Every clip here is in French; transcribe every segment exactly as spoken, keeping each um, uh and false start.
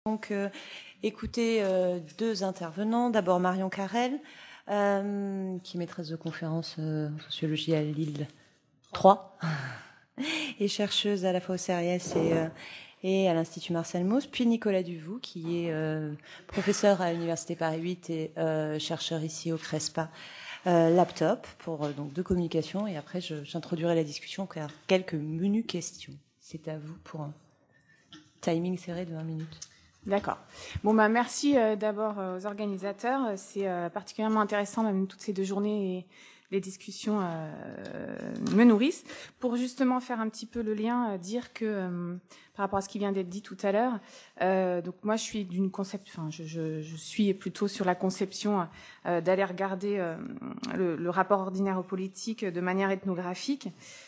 Donc, euh, écoutez euh, deux intervenants. D'abord Marion Carrel, euh, qui est maîtresse de conférence euh, en sociologie à Lille trois et chercheuse à la fois au C R I S et, euh, et à l'Institut Marcel Mauss. Puis Nicolas Duvou, qui est euh, professeur à l'Université Paris huit et euh, chercheur ici au CRESPA euh, Laptop pour euh, donc de communication. Et après, je, j'introduirai la discussion car quelques menues questions. C'est à vous pour un timing serré de vingt minutes. D'accord. Bon, bah, merci euh, d'abord euh, aux organisateurs. C'est euh, particulièrement intéressant, même toutes ces deux journées, et les discussions euh, me nourrissent. Pour justement faire un petit peu le lien, euh, dire que euh, par rapport à ce qui vient d'être dit tout à l'heure, euh, donc moi je suis d'une concept, enfin je, je, je suis plutôt sur la conception euh, d'aller regarder euh, le, le rapport ordinaire aux politiques de manière ethnographique.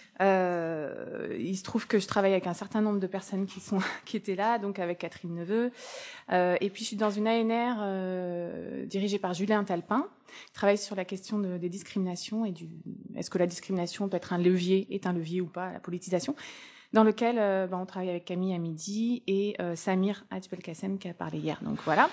Euh, il se trouve que je travaille avec un certain nombre de personnes qui sont qui étaient là, donc avec Catherine Neveu, euh, et puis je suis dans une A N R euh, dirigée par Julien Talpin, qui travaille sur la question de, des discriminations et du est-ce que la discrimination peut être un levier, est un levier ou pas à la politisation, dans lequel euh, ben, on travaille avec Camille à midi et euh, Samir Hadj-Belkacem qui a parlé hier. Donc voilà.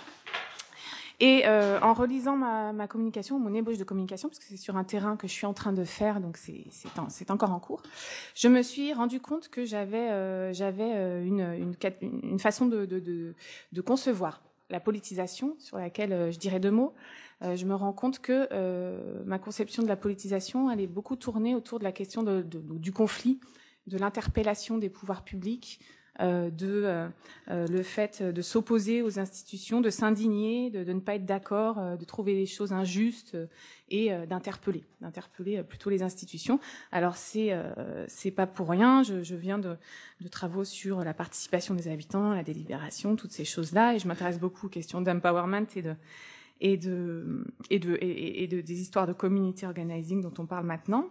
Et euh, en relisant ma, ma communication, mon ébauche de communication, parce que c'est sur un terrain que je suis en train de faire, donc c'est, c'est, en, c'est encore en cours, je me suis rendu compte que j'avais, euh, j'avais une, une, une façon de, de, de, de concevoir la politisation, sur laquelle euh, je dirais deux mots. Euh, je me rends compte que euh, ma conception de la politisation, elle est beaucoup tournée autour de la question de, de, de, du conflit, de l'interpellation des pouvoirs publics, Euh, de euh, euh, le fait de s'opposer aux institutions, de s'indigner, de, de ne pas être d'accord, euh, de trouver des choses injustes euh, et euh, d'interpeller, d'interpeller euh, plutôt les institutions. Alors c'est euh, c'est pas pour rien. Je, je viens de, de travaux sur la participation des habitants, la délibération, toutes ces choses-là, et je m'intéresse beaucoup aux questions d'empowerment et de et de et de et, et de des histoires de community organizing dont on parle maintenant.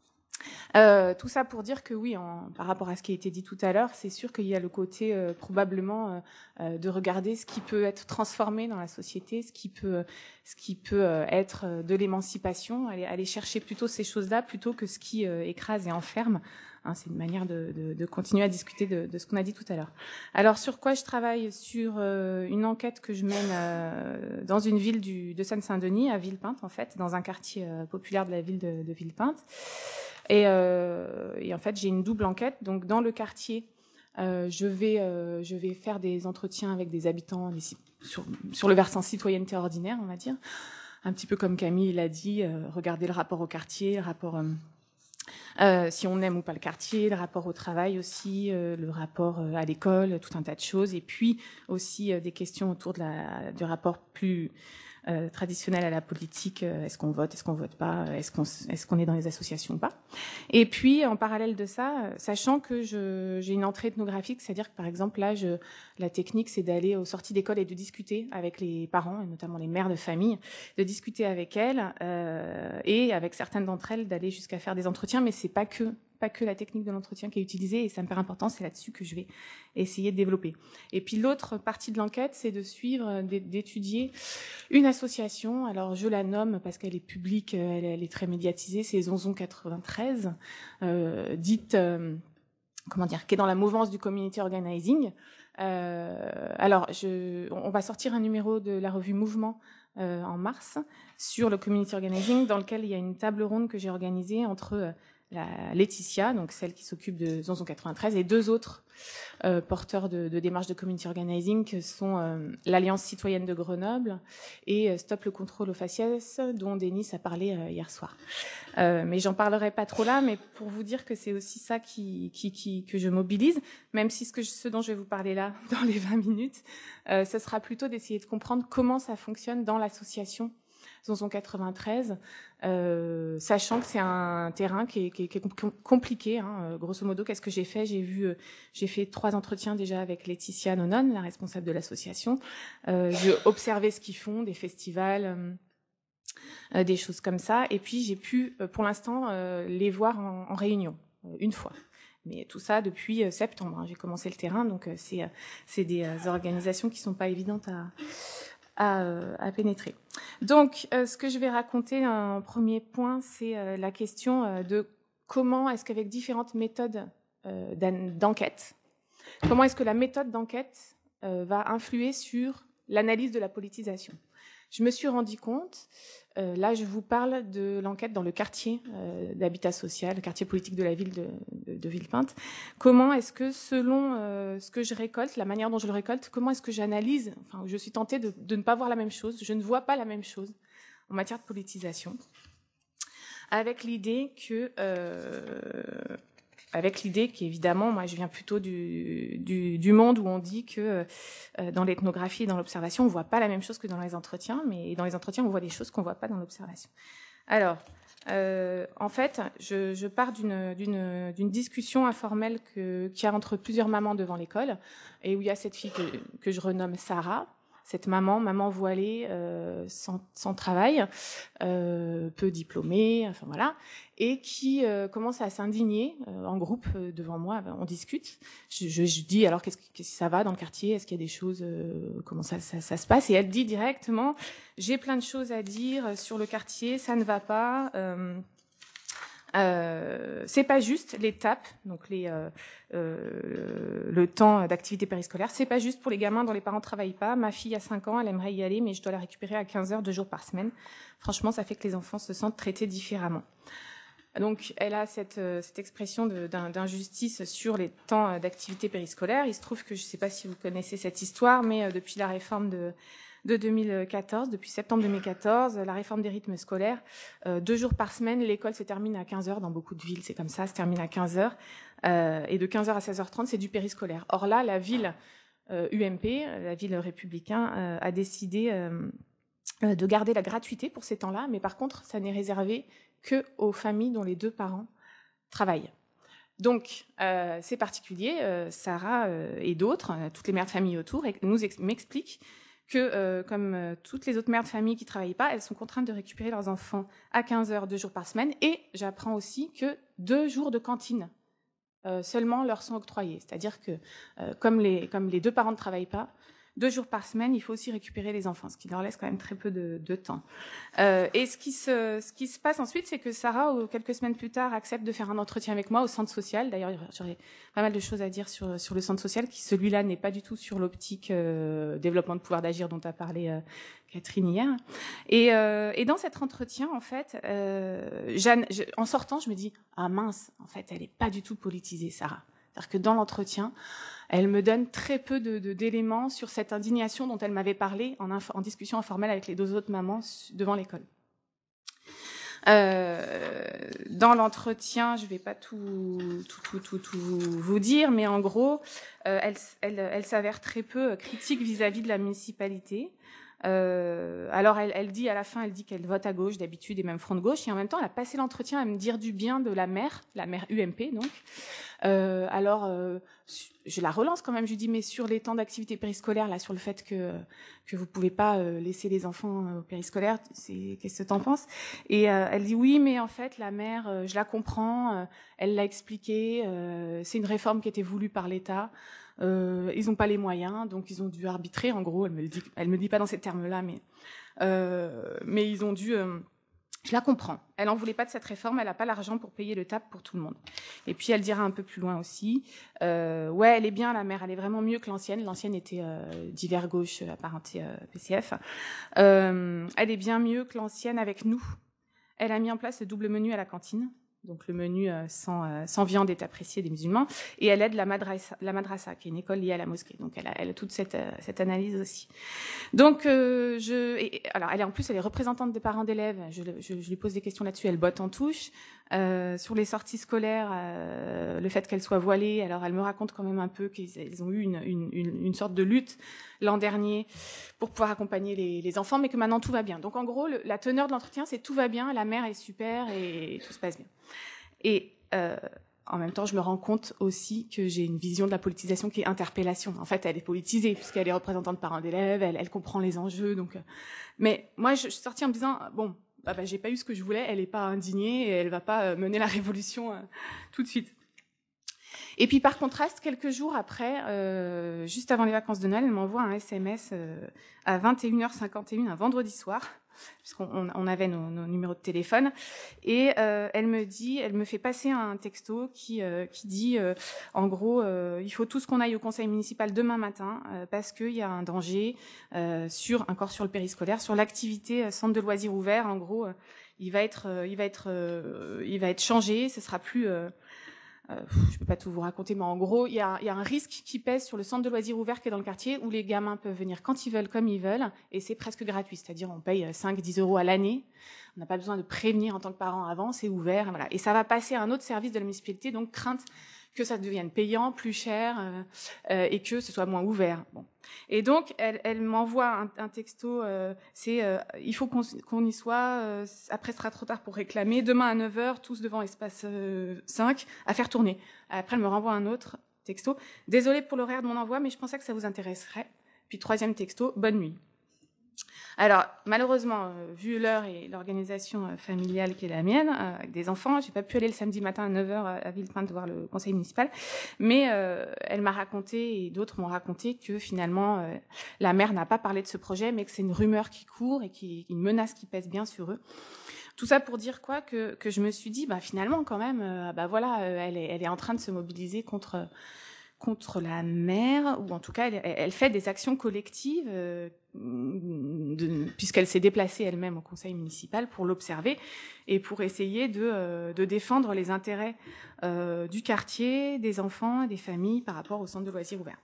Euh, tout ça pour dire que oui, en, par rapport à ce qui a été dit tout à l'heure, c'est sûr qu'il y a le côté euh, probablement euh, de regarder ce qui peut être transformé dans la société, ce qui peut, ce qui peut euh, être de l'émancipation, aller, aller chercher plutôt ces choses-là plutôt que ce qui euh, écrase et enferme. Hein, c'est une manière de, de, de continuer à discuter de, de ce qu'on a dit tout à l'heure. Alors sur quoi je travaille? Sur euh, une enquête que je mène euh, dans une ville du, de Seine-Saint-Denis, à Villepinte en fait, dans un quartier euh, populaire de la ville de, de Villepinte. Et, euh, et en fait, j'ai une double enquête. Donc, dans le quartier, euh, je vais, euh, je vais faire des entretiens avec des habitants des, sur, sur le versant citoyenneté ordinaire, on va dire. Un petit peu comme Camille l'a dit, euh, regarder le rapport au quartier, le rapport, euh, euh, si on aime ou pas le quartier, le rapport au travail aussi, euh, le rapport euh, à l'école, tout un tas de choses. Et puis aussi euh, des questions autour de la, du rapport plus Euh, traditionnel à la politique, euh, est-ce qu'on vote, est-ce qu'on vote pas, est-ce qu'on est-ce qu'on est dans les associations ou pas. Et puis en parallèle de ça, euh, sachant que je, j'ai une entrée ethnographique, c'est-à-dire que par exemple là, je, la technique c'est d'aller aux sorties d'école et de discuter avec les parents et notamment les mères de famille, de discuter avec elles euh, et avec certaines d'entre elles d'aller jusqu'à faire des entretiens, mais c'est pas que pas que la technique de l'entretien qui est utilisée, et ça me paraît important, c'est là-dessus que je vais essayer de développer. Et puis l'autre partie de l'enquête, c'est de suivre, d'étudier une association, alors je la nomme parce qu'elle est publique, elle, elle est très médiatisée, c'est Zonzon quatre-vingt-treize, euh, dite, euh, comment dire, qui est dans la mouvance du community organizing. Euh, alors, je, on va sortir un numéro de la revue Mouvement euh, en mars sur le community organizing, dans lequel il y a une table ronde que j'ai organisée entre euh, la Laetitia, donc celle qui s'occupe de Zonzon quatre-vingt-treize, et deux autres euh, porteurs de, de démarches de community organizing, que sont euh, l'Alliance citoyenne de Grenoble et euh, Stop le contrôle aux faciès, dont Denis a parlé euh, hier soir. Euh, mais j'en parlerai pas trop là, mais pour vous dire que c'est aussi ça qui, qui, qui, que je mobilise, même si ce, que je, ce dont je vais vous parler là, dans les vingt minutes, euh, ce sera plutôt d'essayer de comprendre comment ça fonctionne dans l'association Zonzon quatre-vingt-treize, euh, sachant que c'est un terrain qui est, qui est, qui est compliqué. Hein. Grosso modo, qu'est-ce que j'ai fait? J'ai vu, euh, j'ai fait trois entretiens déjà avec Laetitia Nonon, la responsable de l'association. Euh, j'ai observé ce qu'ils font, des festivals, euh, des choses comme ça. Et puis j'ai pu, euh, pour l'instant, euh, les voir en, en réunion, euh, une fois. Mais tout ça depuis euh, septembre. Hein. J'ai commencé le terrain, donc euh, c'est, euh, c'est des euh, organisations qui sont pas évidentes à À, euh, à pénétrer. Donc, euh, ce que je vais raconter en premier point, c'est euh, la question euh, de comment est-ce qu'avec différentes méthodes euh, d'enquête, comment est-ce que la méthode d'enquête euh, va influer sur l'analyse de la politisation. Je me suis rendu compte, euh, là je vous parle de l'enquête dans le quartier euh, d'habitat social, le quartier politique de la ville de, de, de Villepinte. Comment est-ce que selon euh, ce que je récolte, la manière dont je le récolte, comment est-ce que j'analyse, enfin je suis tentée de, de ne pas voir la même chose, je ne vois pas la même chose en matière de politisation, avec l'idée que... Euh, avec l'idée qu'évidemment, moi je viens plutôt du, du, du monde où on dit que euh, dans l'ethnographie et dans l'observation, on ne voit pas la même chose que dans les entretiens, mais dans les entretiens, on voit des choses qu'on ne voit pas dans l'observation. Alors, euh, en fait, je, je pars d'une, d'une, d'une discussion informelle que, qu'il y a entre plusieurs mamans devant l'école, et où il y a cette fille que, que je renomme Sarah, cette maman, maman voilée, euh, sans, sans travail, euh, peu diplômée, enfin voilà, et qui euh, commence à s'indigner euh, en groupe euh, devant moi. On discute. Je, je, je dis alors qu'est-ce que, qu'est-ce que ça va dans le quartier, est-ce qu'il y a des choses, euh, comment ça, ça, ça se passe, et elle dit directement j'ai plein de choses à dire sur le quartier, ça ne va pas. Euh, Euh, c'est pas juste l'étape, donc les, euh, euh, le temps d'activité périscolaire, c'est pas juste pour les gamins dont les parents travaillent pas. Ma fille a cinq ans, elle aimerait y aller, mais je dois la récupérer à quinze heures, deux jours par semaine. Franchement, ça fait que les enfants se sentent traités différemment. Donc, elle a cette, cette expression de, d'un, d'injustice sur les temps d'activité périscolaire. Il se trouve que je ne sais pas si vous connaissez cette histoire, mais depuis la réforme de de deux mille quatorze, depuis septembre deux mille quatorze, la réforme des rythmes scolaires, euh, deux jours par semaine, l'école se termine à quinze heures, dans beaucoup de villes c'est comme ça, se termine à quinze heures, euh, et de quinze heures à seize heures trente, c'est du périscolaire. Or là, la ville euh, U M P, la ville républicain, euh, a décidé euh, de garder la gratuité pour ces temps-là, mais par contre, ça n'est réservé que aux familles dont les deux parents travaillent. Donc, euh, c'est particulier, euh, Sarah euh, et d'autres, euh, toutes les mères de famille autour, nous ex- m'expliquent que, euh, comme euh, toutes les autres mères de famille qui ne travaillent pas, elles sont contraintes de récupérer leurs enfants à quinze heures, deux jours par semaine. Et j'apprends aussi que deux jours de cantine euh, seulement leur sont octroyés. C'est-à-dire que, euh, comme, les, comme les deux parents ne travaillent pas, deux jours par semaine, il faut aussi récupérer les enfants, ce qui leur laisse quand même très peu de, de temps. Euh, et ce qui, se, ce qui se passe ensuite, c'est que Sarah, quelques semaines plus tard, accepte de faire un entretien avec moi au centre social. D'ailleurs, j'aurais pas mal de choses à dire sur, sur le centre social, qui celui-là n'est pas du tout sur l'optique euh, développement de pouvoir d'agir dont a parlé euh, Catherine hier. Et, euh, et dans cet entretien, en fait, euh, Jeanne, je, en sortant, je me dis « Ah mince, en fait, elle n'est pas du tout politisée, Sarah ». C'est-à-dire que dans l'entretien, elle me donne très peu de, de, d'éléments sur cette indignation dont elle m'avait parlé en, inf- en discussion informelle avec les deux autres mamans devant l'école. Euh, dans l'entretien, je ne vais pas tout, tout, tout, tout, tout vous dire, mais en gros, euh, elle, elle, elle s'avère très peu critique vis-à-vis de la municipalité. Euh, alors elle, elle dit à la fin, elle dit qu'elle vote à gauche d'habitude et même front de gauche, et en même temps elle a passé l'entretien à me dire du bien de la maire, la maire U M P donc. Euh, alors euh, je la relance quand même, je lui dis mais sur les temps d'activité périscolaire là, sur le fait que que vous pouvez pas euh, laisser les enfants au périscolaire, c'est, qu'est-ce que t'en penses? Et euh, elle dit oui mais en fait la maire, euh, je la comprends, euh, elle l'a expliqué, euh, c'est une réforme qui était voulue par l'État. Euh, ils n'ont pas les moyens, donc ils ont dû arbitrer. En gros, elle me le dit, elle me dit pas dans ces termes-là, mais euh, mais ils ont dû. Euh, je la comprends. Elle en voulait pas de cette réforme. Elle n'a pas l'argent pour payer le T A P pour tout le monde. Et puis elle dira un peu plus loin aussi. Euh, ouais, elle est bien la mère. Elle est vraiment mieux que l'ancienne. L'ancienne était euh, divers gauche apparentée euh, P C F. Euh, elle est bien mieux que l'ancienne avec nous. Elle a mis en place le double menu à la cantine. Donc le menu euh, sans, euh, sans viande est apprécié des musulmans, et elle aide la madrasa, la madrasa qui est une école liée à la mosquée. Donc elle a, elle a toute cette, euh, cette analyse aussi. Donc euh, je, et, alors elle est en plus elle est représentante des parents d'élèves. Je, je, je lui pose des questions là-dessus, elle botte en touche. Euh, sur les sorties scolaires, euh, le fait qu'elle soit voilée, alors elle me raconte quand même un peu qu'ils ont eu une, une, une, une sorte de lutte l'an dernier pour pouvoir accompagner les, les enfants, mais que maintenant tout va bien. Donc en gros, le, la teneur de l'entretien, c'est tout va bien, la mère est super et, et tout se passe bien. Et euh, en même temps, je me rends compte aussi que j'ai une vision de la politisation qui est interpellation. En fait, elle est politisée puisqu'elle est représentante parents d'élèves, elle, elle comprend les enjeux. Donc, euh, mais moi, je, je suis sortie en me disant bon, bah, bah, j'ai pas eu ce que je voulais. Elle est pas indignée et elle va pas euh, mener la révolution euh, tout de suite. Et puis par contraste, quelques jours après, euh, juste avant les vacances de Noël, elle m'envoie un S M S euh, à vingt et une heures cinquante et un, un vendredi soir, puisqu'on on avait nos, nos numéros de téléphone, et euh, elle me dit, elle me fait passer un texto qui euh, qui dit, euh, en gros, euh, il faut tous qu'on aille au conseil municipal demain matin euh, parce qu'il y a un danger euh, sur encore sur le périscolaire, sur l'activité euh, centre de loisirs ouvert. En gros, euh, il va être, euh, il va être, euh, il va être changé. Ce sera plus euh, Euh, je peux pas tout vous raconter, mais en gros, il y a, y a un risque qui pèse sur le centre de loisirs ouvert qui est dans le quartier, où les gamins peuvent venir quand ils veulent, comme ils veulent, et c'est presque gratuit. C'est-à-dire, on paye cinq, dix euros à l'année. On n'a pas besoin de prévenir en tant que parent avant, c'est ouvert, voilà. Et ça va passer à un autre service de la municipalité, donc crainte que ça devienne payant, plus cher, euh, euh, et que ce soit moins ouvert. Bon. Et donc, elle, elle m'envoie un, un texto, euh, c'est euh, il faut qu'on, qu'on y soit, euh, après ce sera trop tard pour réclamer, demain à neuf heures, tous devant espace euh, cinq, à faire tourner. Après, elle me renvoie un autre texto, désolée pour l'horaire de mon envoi, mais je pensais que ça vous intéresserait. Puis troisième texto, bonne nuit. Alors, malheureusement, euh, vu l'heure et l'organisation euh, familiale qui est la mienne, euh, avec des enfants, j'ai pas pu aller le samedi matin à neuf heures à Villepinte voir le conseil municipal, mais euh, elle m'a raconté, et d'autres m'ont raconté, que finalement, euh, la maire n'a pas parlé de ce projet, mais que c'est une rumeur qui court et qui, une menace qui pèse bien sur eux. Tout ça pour dire quoi, que, que je me suis dit, bah finalement, quand même, euh, bah voilà, euh, elle, est, elle est en train de se mobiliser contre... contre la maire, ou en tout cas, elle, elle fait des actions collectives, euh, de, puisqu'elle s'est déplacée elle-même au conseil municipal pour l'observer et pour essayer de, euh, de défendre les intérêts euh, du quartier, des enfants, des familles par rapport au centre de loisirs ouvert.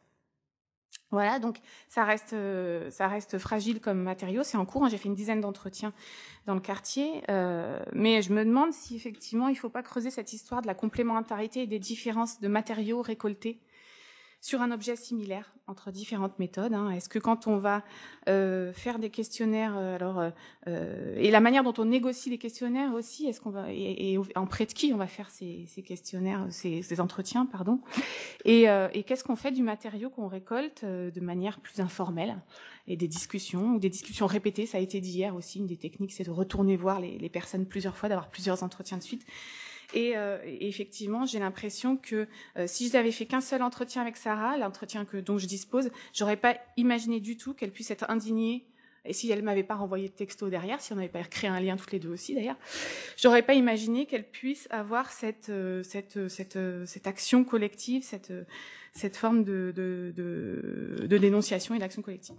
Voilà, donc ça reste, euh, ça reste fragile comme matériau, c'est en cours, hein, j'ai fait une dizaine d'entretiens dans le quartier, euh, mais je me demande si effectivement il ne faut pas creuser cette histoire de la complémentarité et des différences de matériaux récoltés sur un objet similaire entre différentes méthodes. Hein. Est-ce que quand on va euh, faire des questionnaires, euh, alors euh, et la manière dont on négocie les questionnaires aussi, est-ce qu'on va et, et en près de qui on va faire ces, ces questionnaires, ces, ces entretiens, pardon. Et, euh, et qu'est-ce qu'on fait du matériau qu'on récolte euh, de manière plus informelle et des discussions ou des discussions répétées. Ça a été dit hier aussi. Une des techniques, c'est de retourner voir les, les personnes plusieurs fois, d'avoir plusieurs entretiens de suite. Et, euh, et effectivement, j'ai l'impression que euh, si je n'avais fait qu'un seul entretien avec Sarah, l'entretien que dont je dispose, j'aurais pas imaginé du tout qu'elle puisse être indignée. Et si elle m'avait pas renvoyé de texto derrière, si on n'avait pas créé un lien toutes les deux aussi d'ailleurs, j'aurais pas imaginé qu'elle puisse avoir cette euh, cette cette euh, cette action collective, cette euh, cette forme de de de, de dénonciation et d'action collective.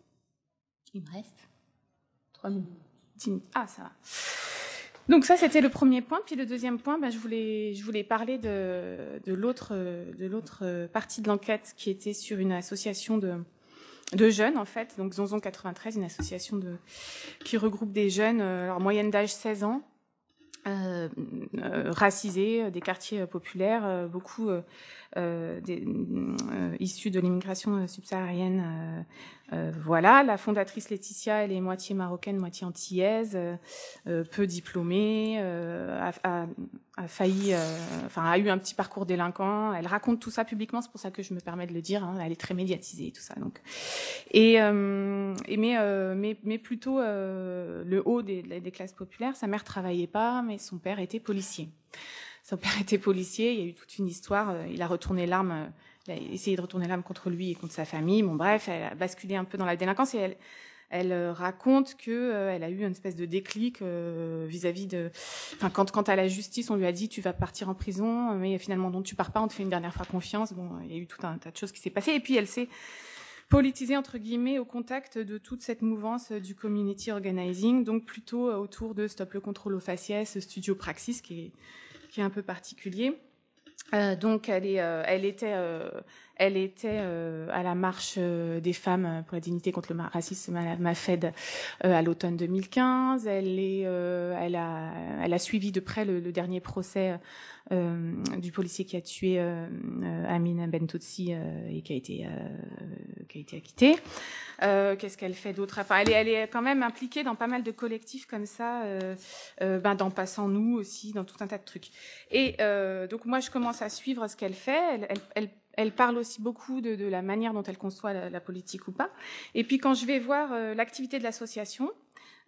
Il me reste trois minutes. Ah, ça va. Donc ça, c'était le premier point. Puis le deuxième point, ben, je voulais, je voulais parler de, de l'autre, de l'autre partie de l'enquête qui était sur une association de, de jeunes, en fait. Donc Zonzon quatre-vingt-treize, une association de, qui regroupe des jeunes, alors moyenne d'âge seize ans, euh, euh, racisés, des quartiers populaires, euh, beaucoup euh, euh, des, euh, issus de l'immigration subsaharienne. Euh, Euh, voilà, la fondatrice Laetitia, elle est moitié marocaine, moitié antillaise, euh, euh, peu diplômée, euh, a, a, a failli, euh, enfin a eu un petit parcours délinquant. Elle raconte tout ça publiquement, c'est pour ça que je me permets de le dire. Hein, elle est très médiatisée et tout ça. Donc, et, euh, et mais, euh, mais mais plutôt euh, le haut des, des classes populaires. Sa mère travaillait pas, mais son père était policier. Son père était policier. Il y a eu toute une histoire. Il a retourné l'arme. Il a essayé de retourner l'arme contre lui et contre sa famille. Bon, bref, elle a basculé un peu dans la délinquance et elle, elle raconte que euh, elle a eu une espèce de déclic euh, vis-à-vis de. Enfin, quand, quand à la justice, on lui a dit tu vas partir en prison, mais finalement non, tu pars pas. On te fait une dernière fois confiance. Bon, il y a eu tout un tas de choses qui s'est passé. Et puis elle s'est politisée entre guillemets au contact de toute cette mouvance du community organizing, donc plutôt autour de Stop le contrôle aux faciès, Studio Praxis, qui est qui est un peu particulier. Euh, donc elle est, euh, elle était, euh, elle était euh, à la marche euh, des femmes pour la dignité contre le racisme à la MAFED euh, à l'automne deux mille quinze. Elle est, euh, elle a, elle a suivi de près le, le dernier procès euh, du policier qui a tué euh, euh, Amine Bentoutsi euh, et qui a été, euh, qui a été acquitté. Euh, qu'est-ce qu'elle fait d'autre? Enfin, elle est, elle est quand même impliquée dans pas mal de collectifs comme ça, euh, euh, ben, dans Passant Nous aussi, dans tout un tas de trucs. Et euh, donc moi, je commence à suivre ce qu'elle fait. Elle, elle, elle, elle parle aussi beaucoup de, de la manière dont elle conçoit la, la politique ou pas. Et puis quand je vais voir euh, l'activité de l'association,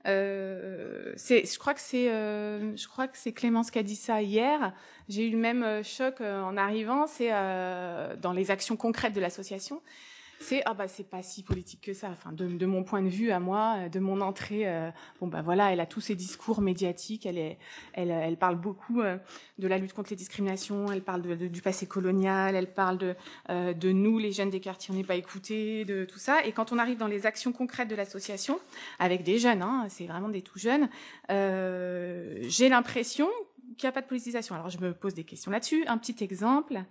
Euh, c'est, je crois que c'est, euh, je crois que c'est Clémence qui a dit ça hier. J'ai eu le même euh, choc euh, en arrivant. C'est euh, dans les actions concrètes de l'association. C'est ah bah c'est pas si politique que ça. Enfin de, de mon point de vue à moi, de mon entrée, euh, bon bah voilà, elle a tous ses discours médiatiques. Elle est, elle, elle parle beaucoup euh, de la lutte contre les discriminations. Elle parle de, de, du passé colonial. Elle parle de euh, de nous les jeunes des quartiers on n'est pas écoutés, de tout ça. Et quand on arrive dans les actions concrètes de l'association avec des jeunes, hein, c'est vraiment des tout jeunes, euh, j'ai l'impression qu'il n'y a pas de politisation. Alors je me pose des questions là-dessus. Un petit exemple.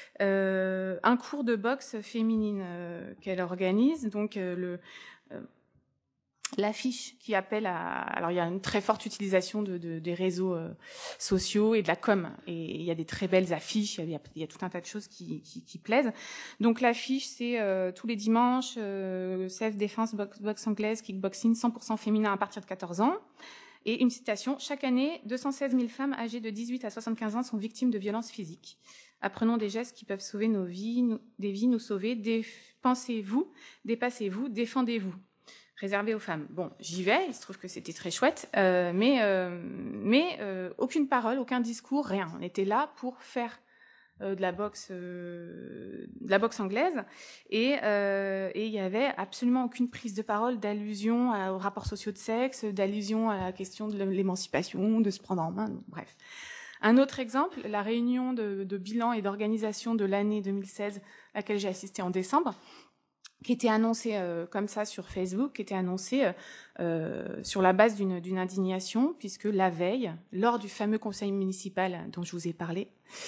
Euh, un cours de boxe féminine euh, qu'elle organise, donc euh, le euh, l'affiche qui appelle à... Alors il y a une très forte utilisation de, de, des réseaux euh, sociaux et de la com, et il y a des très belles affiches, il y a, il y a tout un tas de choses qui, qui, qui plaisent. Donc l'affiche c'est euh, tous les dimanches, euh, self-défense, boxe, boxe anglaise, kickboxing, cent pour cent féminin à partir de quatorze ans. Et une citation, chaque année, deux cent seize mille femmes âgées de dix-huit à soixante-quinze ans sont victimes de violences physiques. Apprenons des gestes qui peuvent sauver nos vies, nous, des vies, nous sauver. Dépensez-vous, dépassez-vous, défendez-vous. Réservé aux femmes. Bon, j'y vais, il se trouve que c'était très chouette, euh, mais, euh, mais euh, aucune parole, aucun discours, rien. On était là pour faire euh, de la boxe, euh, de la boxe anglaise, et euh, et il y avait absolument aucune prise de parole, d'allusion à, aux rapports sociaux de sexe, d'allusion à la question de l'émancipation, de se prendre en main, bref. Un autre exemple, la réunion de, de bilan et d'organisation de l'année deux mille seize, à laquelle j'ai assisté en décembre, qui était annoncée euh, comme ça sur Facebook, qui était annoncée euh, sur la base d'une, d'une indignation, puisque la veille, lors du fameux conseil municipal dont je vous ai parlé,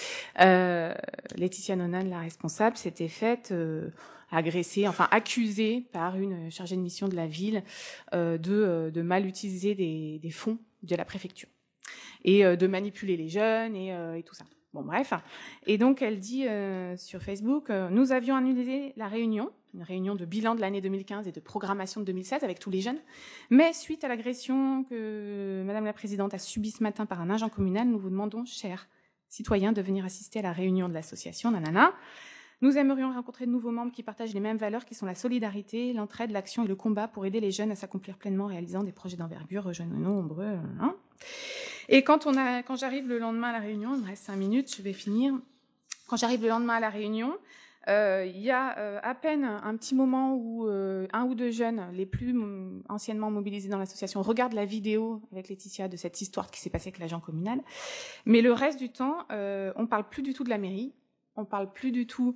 euh, Laetitia Nonan, la responsable, s'était faite euh, agresser, enfin accusée par une chargée de mission de la ville euh, de, de mal utiliser des, des fonds de la préfecture et euh, de manipuler les jeunes et, euh, et tout ça. Bon, bref. Et donc, elle dit euh, sur Facebook, euh, nous avions annulé la réunion, une réunion de bilan de l'année deux mille quinze et de programmation de deux mille seize avec tous les jeunes, mais suite à l'agression que Madame la Présidente a subie ce matin par un agent communal, nous vous demandons, chers citoyens, de venir assister à la réunion de l'association, nanana. Nous aimerions rencontrer de nouveaux membres qui partagent les mêmes valeurs qui sont la solidarité, l'entraide, l'action et le combat pour aider les jeunes à s'accomplir pleinement en réalisant des projets d'envergure, rejoignez-nous nombreux. Hein. Et quand, on a, quand j'arrive le lendemain à la réunion, il me reste cinq minutes, je vais finir. Quand j'arrive le lendemain à la réunion, euh, il y a euh, à peine un petit moment où euh, un ou deux jeunes, les plus m- anciennement mobilisés dans l'association, regardent la vidéo avec Laetitia de cette histoire qui s'est passée avec l'agent communal. Mais le reste du temps, euh, on parle plus du tout de la mairie. On parle plus du tout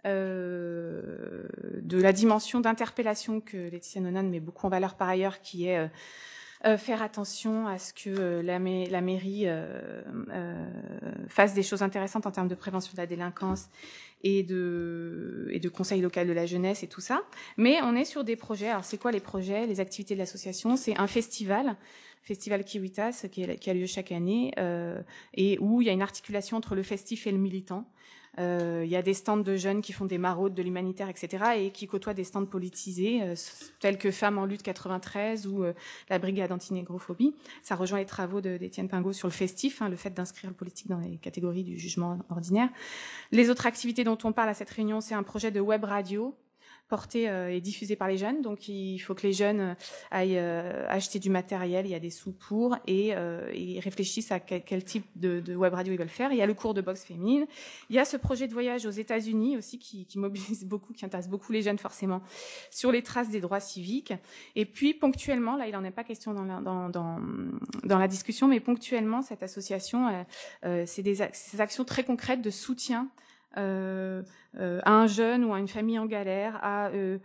euh, de la dimension d'interpellation que Laetitia Nonan met beaucoup en valeur par ailleurs, qui est euh, euh, faire attention à ce que euh, la, ma- la mairie euh, euh, fasse des choses intéressantes en termes de prévention de la délinquance et de, et de conseil local de la jeunesse et tout ça. Mais on est sur des projets. Alors c'est quoi les projets, les activités de l'association? C'est un festival. Festival Kiwitas, qui, est, qui a lieu chaque année, euh, et où il y a une articulation entre le festif et le militant. Euh, il y a des stands de jeunes qui font des maraudes, de l'humanitaire, et cetera, et qui côtoient des stands politisés, euh, tels que Femmes en lutte quatre-vingt-treize ou euh, la Brigade anti-négrophobie. Ça rejoint les travaux de, d'Étienne Pingot sur le festif, hein, le fait d'inscrire le politique dans les catégories du jugement ordinaire. Les autres activités dont on parle à cette réunion, c'est un projet de web radio, porté euh, et diffusé par les jeunes. Donc, il faut que les jeunes aillent euh, acheter du matériel, il y a des sous pour, et euh, ils réfléchissent à quel, quel type de, de web radio ils veulent faire. Il y a le cours de boxe féminine. Il y a ce projet de voyage aux États-Unis aussi qui, qui mobilise beaucoup, qui intéresse beaucoup les jeunes forcément, sur les traces des droits civiques. Et puis, ponctuellement, là, il n'en est pas question dans la, dans, dans, dans la discussion, mais ponctuellement, cette association, euh, euh, c'est des, des actions très concrètes de soutien Euh, euh, à un jeune ou à une famille en galère, à, euh,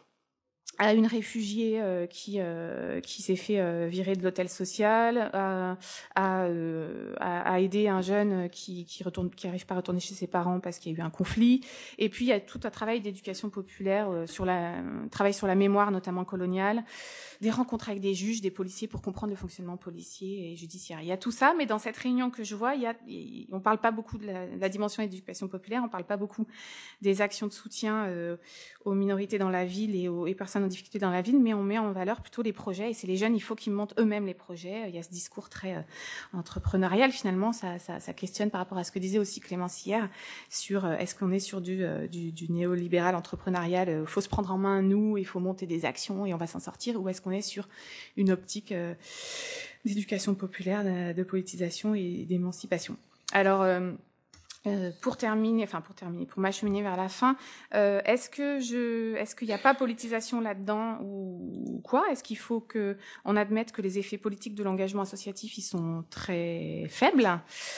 à une réfugiée euh, qui euh, qui s'est fait euh, virer de l'hôtel social, à à, euh, à à aider un jeune qui qui retourne qui arrive pas à retourner chez ses parents parce qu'il y a eu un conflit. Et puis il y a tout un travail d'éducation populaire euh, sur la travail sur la mémoire notamment coloniale, des rencontres avec des juges, des policiers pour comprendre le fonctionnement policier et judiciaire. Il y a tout ça, mais dans cette réunion que je vois, il y a on parle pas beaucoup de la, de la dimension éducation populaire, on parle pas beaucoup des actions de soutien euh, aux minorités dans la ville et aux et personnes en difficulté dans la ville, mais on met en valeur plutôt les projets. Et c'est les jeunes, il faut qu'ils montent eux-mêmes les projets. Il y a ce discours très euh, entrepreneurial, finalement, ça, ça, ça questionne par rapport à ce que disait aussi Clémence hier, sur euh, est-ce qu'on est sur du, euh, du, du néolibéral entrepreneurial, il euh, faut se prendre en main, nous, il faut monter des actions et on va s'en sortir, ou est-ce qu'on qu'on est sur une optique euh, d'éducation populaire, de, de politisation et d'émancipation. Alors, euh, Euh, pour terminer, enfin pour terminer, pour m'acheminer vers la fin, euh, est-ce que je, est-ce qu'il n'y a pas politisation là-dedans ou quoi? Est-ce qu'il faut que on admette que les effets politiques de l'engagement associatif ils sont très faibles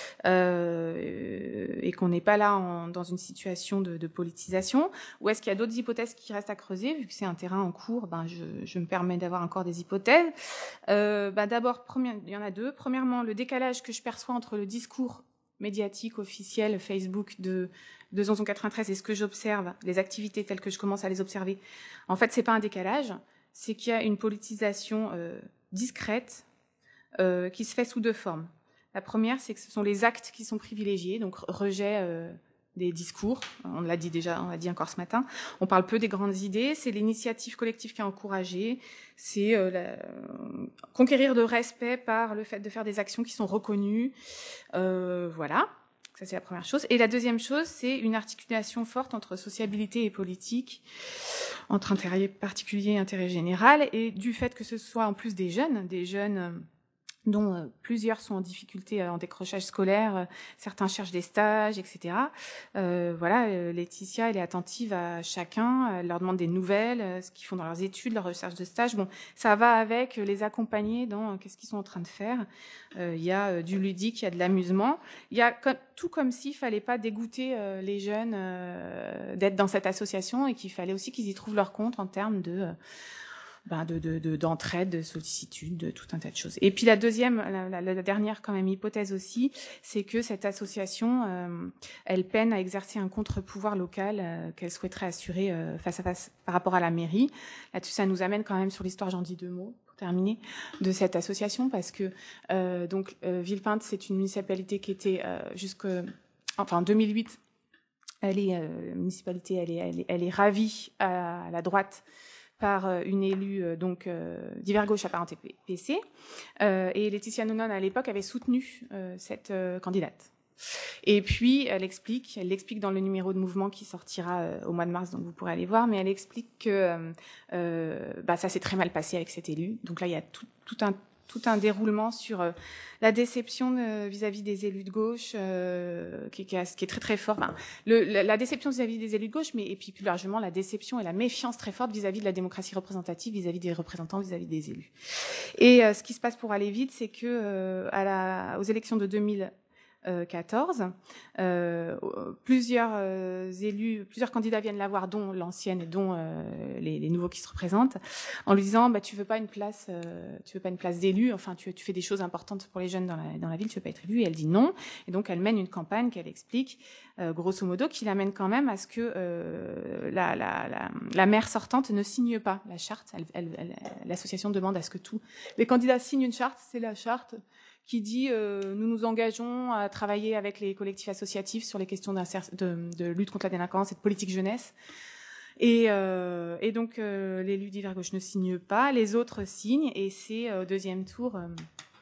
euh, et qu'on n'est pas là en, dans une situation de, de politisation? Ou est-ce qu'il y a d'autres hypothèses qui restent à creuser? Vu que c'est un terrain en cours, ben je, je me permets d'avoir encore des hypothèses. Euh, ben d'abord, première, il y en a deux. Premièrement, le décalage que je perçois entre le discours médiatique officiel Facebook de de Zonzon quatre-vingt-treize et ce que j'observe, les activités telles que je commence à les observer, en fait, c'est pas un décalage, c'est qu'il y a une politisation euh, discrète euh, qui se fait sous deux formes. La première, c'est que ce sont les actes qui sont privilégiés, donc rejet euh, des discours, on l'a dit déjà, on l'a dit encore ce matin, on parle peu des grandes idées, c'est l'initiative collective qui est encouragée, c'est euh, la, euh, conquérir de respect par le fait de faire des actions qui sont reconnues, euh, voilà, ça c'est la première chose. Et la deuxième chose, c'est une articulation forte entre sociabilité et politique, entre intérêt particulier et intérêt général, et du fait que ce soit en plus des jeunes, des jeunes... Euh, dont euh, plusieurs sont en difficulté euh, en décrochage scolaire, euh, certains cherchent des stages, et cetera. Euh, voilà, euh, Laetitia, elle est attentive à chacun, elle leur demande des nouvelles, euh, ce qu'ils font dans leurs études, leurs recherches de stage. Bon, ça va avec euh, les accompagner dans euh, qu'est-ce qu'ils sont en train de faire. Euh, il y a euh, du ludique, il y a de l'amusement. Il y a comme, tout comme s'il fallait pas dégoûter euh, les jeunes euh, d'être dans cette association et qu'il fallait aussi qu'ils y trouvent leur compte en termes de... Euh, Ben de, de, de, d'entraide, de sollicitude, de tout un tas de choses. Et puis la deuxième, la, la, la dernière quand même hypothèse aussi, c'est que cette association, euh, elle peine à exercer un contre-pouvoir local euh, qu'elle souhaiterait assurer euh, face à face par rapport à la mairie. Là-dessus, ça nous amène quand même sur l'histoire, j'en dis deux mots pour terminer, de cette association, parce que euh, donc euh, Villepinte, c'est une municipalité qui était euh, jusque, enfin en deux mille huit, elle est euh, municipalité, elle est, elle est, elle est ravie à, à la droite par une élue euh, donc euh, d'hiver gauche apparentée P C, euh, et Laetitia Nonon à l'époque avait soutenu euh, cette euh, candidate. Et puis elle explique, elle l'explique dans le numéro de Mouvement qui sortira euh, au mois de mars, donc vous pourrez aller voir, mais elle explique que euh, euh, bah, ça s'est très mal passé avec cette élue. Donc là il y a tout, tout un tout un déroulement sur euh, la déception euh, vis-à-vis des élus de gauche, euh, qui, qui, a, qui est très très fort. Enfin, le, la, la déception vis-à-vis des élus de gauche, mais et puis plus largement la déception et la méfiance très forte vis-à-vis de la démocratie représentative, vis-à-vis des représentants, vis-à-vis des élus. Et euh, ce qui se passe pour aller vite, c'est que euh, à la, aux élections de deux mille quatorze, euh, plusieurs euh, élus, plusieurs candidats viennent la voir, dont l'ancienne et dont euh, les, les nouveaux qui se représentent, en lui disant bah tu veux pas une place, euh, tu veux pas une place d'élu, enfin tu, tu fais des choses importantes pour les jeunes dans la, dans la ville, tu veux pas être élu. Et elle dit non, et donc elle mène une campagne qu'elle explique, euh, grosso modo, qui l'amène quand même à ce que euh, la, la, la, la maire sortante ne signe pas la charte. Elle, elle, elle, l'association demande à ce que tous les candidats signent une charte, c'est la charte qui dit euh, nous nous engageons à travailler avec les collectifs associatifs sur les questions de, de lutte contre la délinquance et de politique jeunesse. Et, euh, et donc euh, l'élu d'hiver gauche ne signe pas, les autres signent, et c'est au euh, deuxième tour euh,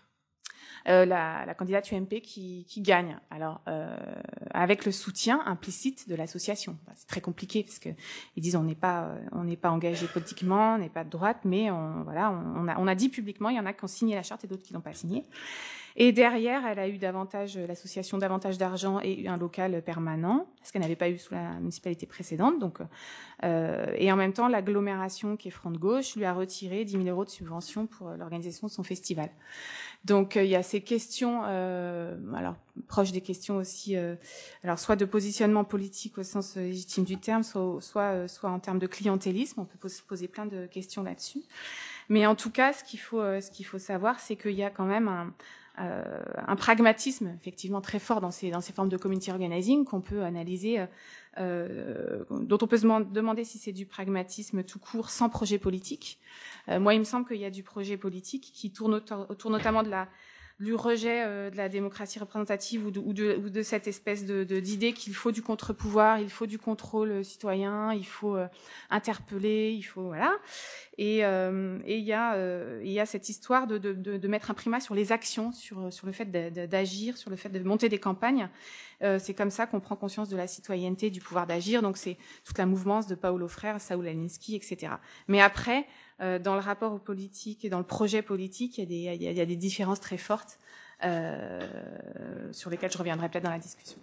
euh, la, la candidate U M P qui, qui gagne. Alors euh, avec le soutien implicite de l'association. C'est très compliqué parce que ils disent on n'est pas on n'est pas engagé politiquement, on n'est pas de droite, mais on, voilà on, on a on a dit publiquement, il y en a qui ont signé la charte et d'autres qui l'ont pas signée. Et derrière, elle a eu davantage, l'association davantage d'argent et un local permanent, ce qu'elle n'avait pas eu sous la municipalité précédente. Donc, euh, et en même temps, l'agglomération qui est Front de Gauche lui a retiré dix mille euros de subvention pour l'organisation de son festival. Donc, euh, il y a ces questions, euh, alors proches des questions aussi, euh, alors soit de positionnement politique au sens légitime du terme, soit, soit, euh, soit en termes de clientélisme. On peut se poser plein de questions là-dessus. Mais en tout cas, ce qu'il faut, euh, ce qu'il faut savoir, c'est qu'il y a quand même un Euh, un pragmatisme effectivement très fort dans ces dans ces formes de community organizing qu'on peut analyser, euh, euh, dont on peut se demander si c'est du pragmatisme tout court sans projet politique. Euh, moi, il me semble qu'il y a du projet politique qui tourne autour, autour notamment de la du rejet euh, de la démocratie représentative ou de, ou de, ou de cette espèce de, de, d'idée qu'il faut du contre-pouvoir, il faut du contrôle citoyen, il faut euh, interpeller, il faut voilà. Et euh, et il y a euh, il y a cette histoire de, de, de, de mettre un primat sur les actions, sur sur le fait de, de, d'agir, sur le fait de monter des campagnes. Euh, c'est comme ça qu'on prend conscience de la citoyenneté, du pouvoir d'agir. Donc c'est toute la mouvance de Paulo Freire, Saul Alinsky, et cetera. Mais après, euh, dans le rapport aux politiques et dans le projet politique, il y a des, il y a, il y a des différences très fortes euh, sur lesquelles je reviendrai peut-être dans la discussion.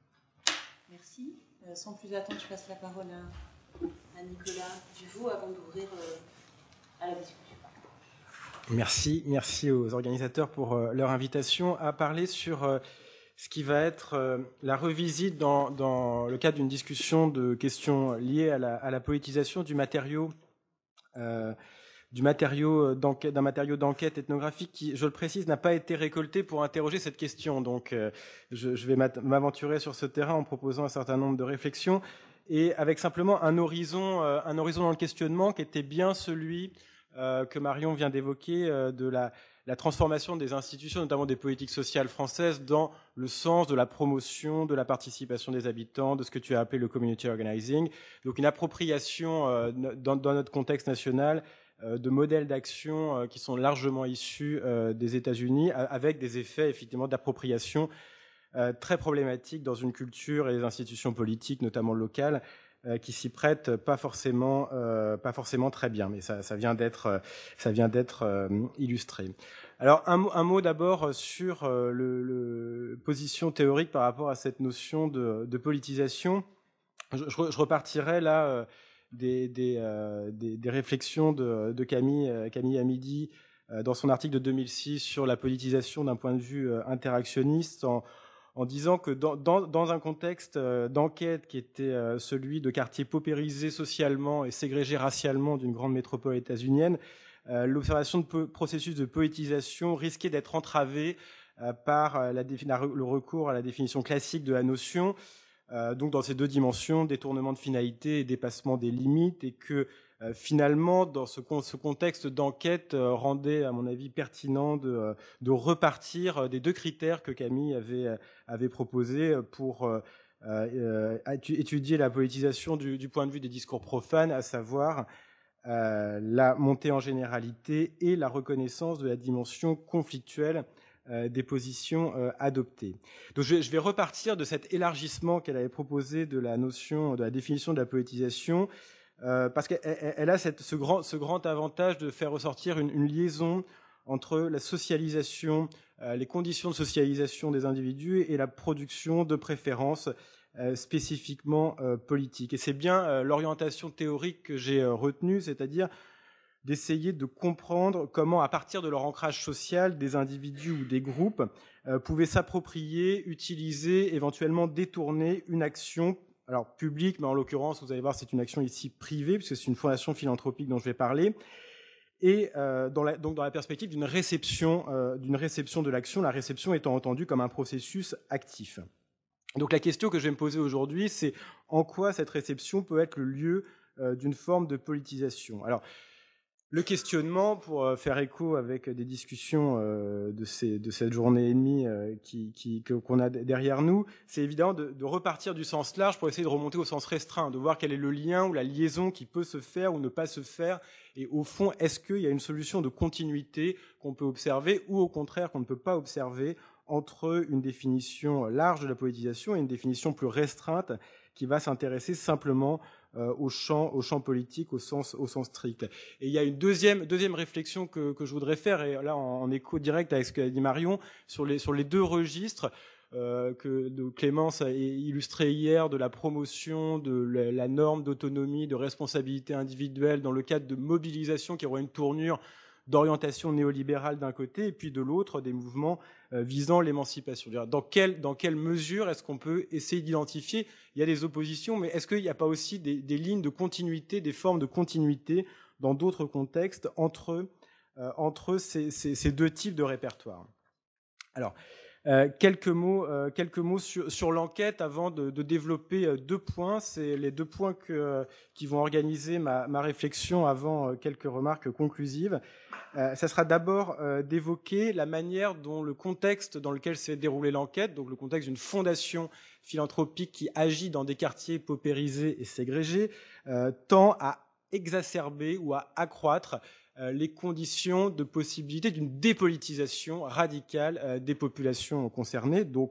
Merci. Euh, sans plus attendre, je passe la parole à, à Nicolas Duvaux avant d'ouvrir euh, à la discussion. Merci, merci aux organisateurs pour euh, leur invitation à parler sur euh, ce qui va être euh, la revisite dans, dans le cadre d'une discussion de questions liées à la, à la politisation du matériau, euh, du matériau d'enquête, d'un matériau d'enquête ethnographique qui, je le précise, n'a pas été récolté pour interroger cette question. Donc, euh, je, je vais m'aventurer sur ce terrain en proposant un certain nombre de réflexions et avec simplement un horizon, euh, un horizon dans le questionnement qui était bien celui Euh, que Marion vient d'évoquer, euh, de la, la transformation des institutions, notamment des politiques sociales françaises, dans le sens de la promotion de la participation des habitants, de ce que tu as appelé le community organizing. Donc une appropriation euh, dans, dans notre contexte national euh, de modèles d'action euh, qui sont largement issus euh, des États-Unis, avec des effets effectivement d'appropriation euh, très problématiques dans une culture et des institutions politiques, notamment locales, qui s'y prêtent pas forcément, euh, pas forcément très bien, mais ça, ça vient d'être, ça vient d'être euh, illustré. Alors un mot, un mot d'abord sur euh, le, le position théorique par rapport à cette notion de, de politisation. Je, je, je repartirai là euh, des, des, euh, des, des réflexions de, de Camille, Camille Amidi euh, dans son article de deux mille six sur la politisation d'un point de vue euh, interactionniste, en en disant que dans, dans, dans un contexte euh, d'enquête qui était euh, celui de quartiers paupérisés socialement et ségrégés racialement d'une grande métropole états-unienne, euh, l'observation de processus de poétisation risquait d'être entravée euh, par la, la, le recours à la définition classique de la notion, euh, donc dans ces deux dimensions, détournement de finalité et dépassement des limites, et que Euh, finalement, dans ce, ce contexte d'enquête, euh, rendait, à mon avis, pertinent de, euh, de repartir des deux critères que Camille avait, euh, avait proposés pour euh, euh, étudier la politisation du, du point de vue des discours profanes, à savoir euh, la montée en généralité et la reconnaissance de la dimension conflictuelle euh, des positions euh, adoptées. Donc je, je vais repartir de cet élargissement qu'elle avait proposé de la notion, de la définition de la politisation, Euh, parce qu'elle elle a cette, ce, grand, ce grand avantage de faire ressortir une, une liaison entre la socialisation, euh, les conditions de socialisation des individus et la production de préférences euh, spécifiquement euh, politiques. Et c'est bien euh, l'orientation théorique que j'ai euh, retenue, c'est-à-dire d'essayer de comprendre comment, à partir de leur ancrage social, des individus ou des groupes euh, pouvaient s'approprier, utiliser, éventuellement détourner une action alors publique, mais en l'occurrence, vous allez voir, c'est une action ici privée, puisque c'est une fondation philanthropique dont je vais parler, et euh, dans la, donc dans la perspective d'une réception, euh, d'une réception de l'action, la réception étant entendue comme un processus actif. Donc la question que je vais me poser aujourd'hui, c'est en quoi cette réception peut être le lieu euh, d'une forme de politisation. Alors, le questionnement, pour faire écho avec des discussions euh, de, ces, de cette journée et demie euh, qui, qui, que, qu'on a derrière nous, c'est évident de, de repartir du sens large pour essayer de remonter au sens restreint, de voir quel est le lien ou la liaison qui peut se faire ou ne pas se faire. Et au fond, est-ce qu'il y a une solution de continuité qu'on peut observer ou au contraire qu'on ne peut pas observer entre une définition large de la politisation et une définition plus restreinte qui va s'intéresser simplement euh, au champ, au champ politique, au sens, au sens strict. Et il y a une deuxième, deuxième réflexion que, que je voudrais faire, et là en, en écho direct avec ce qu'a dit Marion, sur les, sur les deux registres euh, que de Clémence a illustré hier, de la promotion de la, la norme d'autonomie, de responsabilité individuelle dans le cadre de mobilisation qui aurait une tournure d'orientation néolibérale d'un côté, et puis de l'autre, des mouvements euh, visant l'émancipation. Dans quelle, dans quelle mesure est-ce qu'on peut essayer d'identifier? Il y a des oppositions, mais est-ce qu'il n'y a pas aussi des, des lignes de continuité, des formes de continuité dans d'autres contextes entre, euh, entre ces, ces, ces deux types de répertoires? Alors, Euh, quelques mots, euh, quelques mots sur, sur l'enquête avant de, de développer euh, deux points. C'est les deux points que, euh, qui vont organiser ma, ma réflexion avant euh, quelques remarques conclusives. Euh, ça sera d'abord euh, d'évoquer la manière dont le contexte dans lequel s'est déroulée l'enquête, donc le contexte d'une fondation philanthropique qui agit dans des quartiers paupérisés et ségrégés, euh, tend à exacerber ou à accroître les conditions de possibilité d'une dépolitisation radicale des populations concernées. Donc,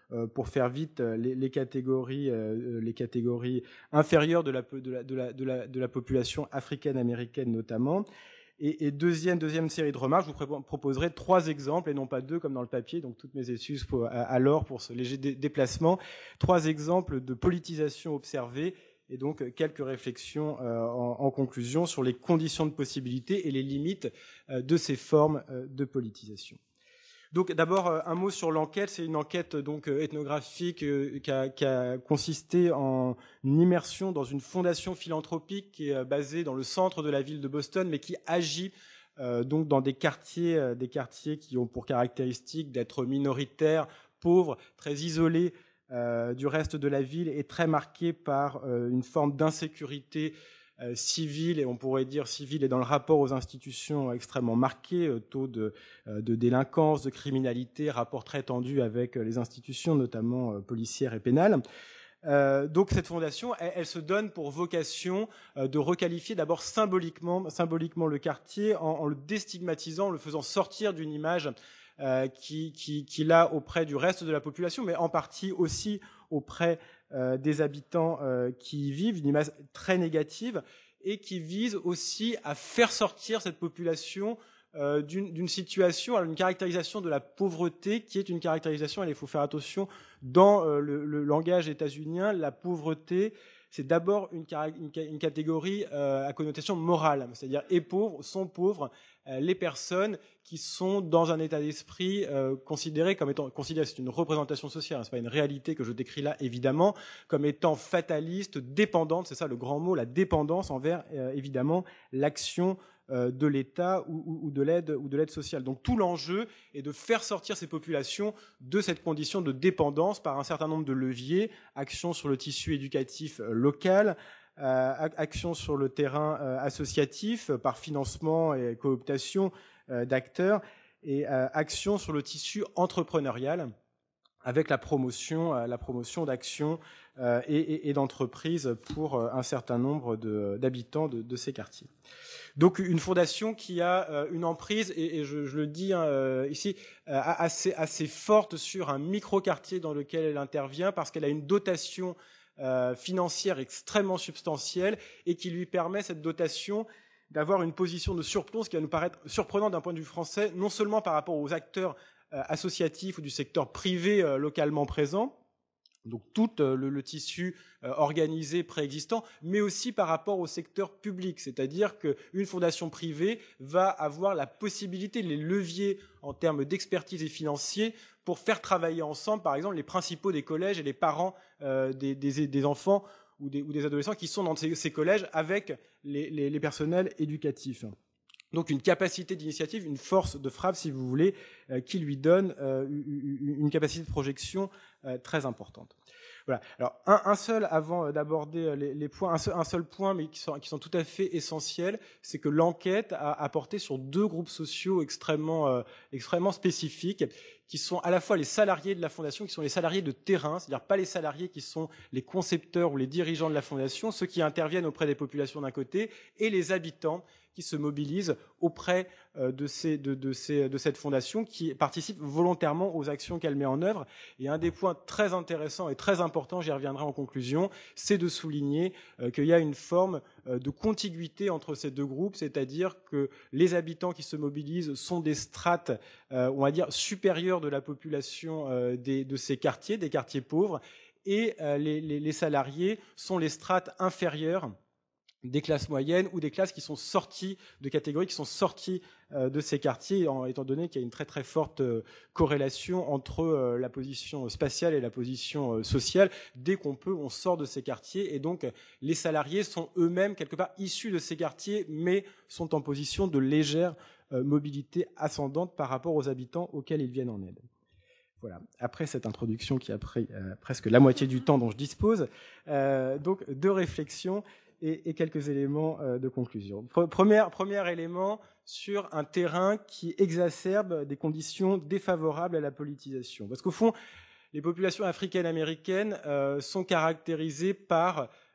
euh, pour faire vite, les, les catégories, euh, les catégories inférieures de la, de la, de la, de la, de la population africaine-américaine notamment. Et, et deuxième, deuxième série de remarques, je vous proposerai trois exemples, et non pas deux comme dans le papier, donc toutes mes excuses pour, à, à l'or pour ce léger dé, déplacement. Trois exemples de politisation observée, et donc quelques réflexions euh, en, en conclusion sur les conditions de possibilité et les limites euh, de ces formes euh, de politisation. Donc d'abord un mot sur l'enquête. C'est une enquête donc ethnographique euh, qui, a, qui a consisté en une immersion dans une fondation philanthropique qui est basée dans le centre de la ville de Boston, mais qui agit euh, donc dans des quartiers, euh, des quartiers qui ont pour caractéristique d'être minoritaires, pauvres, très isolés euh, du reste de la ville et très marqués par euh, une forme d'insécurité Euh, civile, et on pourrait dire civile et dans le rapport aux institutions extrêmement marqué, euh, taux de, euh, de délinquance, de criminalité, rapport très tendu avec euh, les institutions, notamment euh, policières et pénales. Euh, donc cette fondation, elle, elle se donne pour vocation euh, de requalifier d'abord symboliquement, symboliquement le quartier en, en le déstigmatisant, en le faisant sortir d'une image euh, qui, qui, qui l'a auprès du reste de la population, mais en partie aussi auprès euh, des habitants euh, qui y vivent, une image très négative et qui vise aussi à faire sortir cette population euh, d'une, d'une situation, alors une caractérisation de la pauvreté qui est une caractérisation, et il faut faire attention, dans euh, le, le langage états-unien, la pauvreté, c'est d'abord une, une, une catégorie euh, à connotation morale, c'est-à-dire est pauvre, sont pauvres euh, les personnes qui sont dans un état d'esprit euh, considéré comme étant, considéré, c'est une représentation sociale, hein, c'est pas une réalité que je décris là évidemment, comme étant fataliste, dépendante, c'est ça le grand mot, la dépendance envers euh, évidemment l'action euh, de l'État ou, ou, ou de l'aide ou de l'aide sociale. Donc tout l'enjeu est de faire sortir ces populations de cette condition de dépendance par un certain nombre de leviers, action sur le tissu éducatif euh, local, euh, action sur le terrain euh, associatif, euh, par financement et cooptation euh, d'acteurs, et euh, action sur le tissu entrepreneurial, avec la promotion, euh, la promotion d'actions euh, et, et, et d'entreprises pour euh, un certain nombre de, d'habitants de, de ces quartiers. Donc une fondation qui a euh, une emprise, et, et je, je le dis hein, euh, ici, euh, assez, assez forte sur un micro-quartier dans lequel elle intervient, parce qu'elle a une dotation euh, financière extrêmement substantielle et qui lui permet, cette dotation, d'avoir une position de surplomb, ce qui va nous paraître surprenant d'un point de vue français, non seulement par rapport aux acteurs euh, associatifs ou du secteur privé euh, localement présents, donc tout euh, le, le tissu euh, organisé préexistant, mais aussi par rapport au secteur public, c'est-à-dire qu'une fondation privée va avoir la possibilité, les leviers en termes d'expertise et financiers pour faire travailler ensemble, par exemple, les principaux des collèges et les parents euh, des, des, des enfants ou des, ou des adolescents qui sont dans ces, ces collèges avec les, les, les personnels éducatifs. Donc une capacité d'initiative, une force de frappe, si vous voulez, euh, qui lui donne euh, une capacité de projection euh, très importante. Voilà. Alors un, un seul, avant d'aborder les, les points, un seul, un seul point, mais qui sont, qui sont tout à fait essentiels, c'est que l'enquête a, a porté sur deux groupes sociaux extrêmement, euh, extrêmement spécifiques, qui sont à la fois les salariés de la fondation, qui sont les salariés de terrain, c'est-à-dire pas les salariés qui sont les concepteurs ou les dirigeants de la fondation, ceux qui interviennent auprès des populations d'un côté, et les habitants qui se mobilisent auprès euh, de, ces, de, de, ces, de cette fondation, qui participe volontairement aux actions qu'elle met en œuvre. Et un des points très intéressants et très importants, j'y reviendrai en conclusion, c'est de souligner euh, qu'il y a une forme euh, de contiguïté entre ces deux groupes, c'est-à-dire que les habitants qui se mobilisent sont des strates, euh, on va dire, supérieures de la population euh, des, de ces quartiers, des quartiers pauvres, et euh, les, les, les salariés sont les strates inférieures des classes moyennes ou des classes qui sont sorties de catégories, qui sont sorties euh, de ces quartiers, en, étant donné qu'il y a une très très forte euh, corrélation entre euh, la position spatiale et la position euh, sociale. Dès qu'on peut, on sort de ces quartiers, et donc les salariés sont eux-mêmes quelque part issus de ces quartiers, mais sont en position de légère euh, mobilité ascendante par rapport aux habitants auxquels ils viennent en aide. Voilà. Après cette introduction qui a pris euh, presque la moitié du temps dont je dispose, euh, donc deux réflexions et, et quelques éléments euh, de conclusion. Premier, premier élément sur un terrain qui exacerbe des conditions défavorables à la politisation. Parce qu'au fond, les populations africaines américaines euh, sont caractérisées par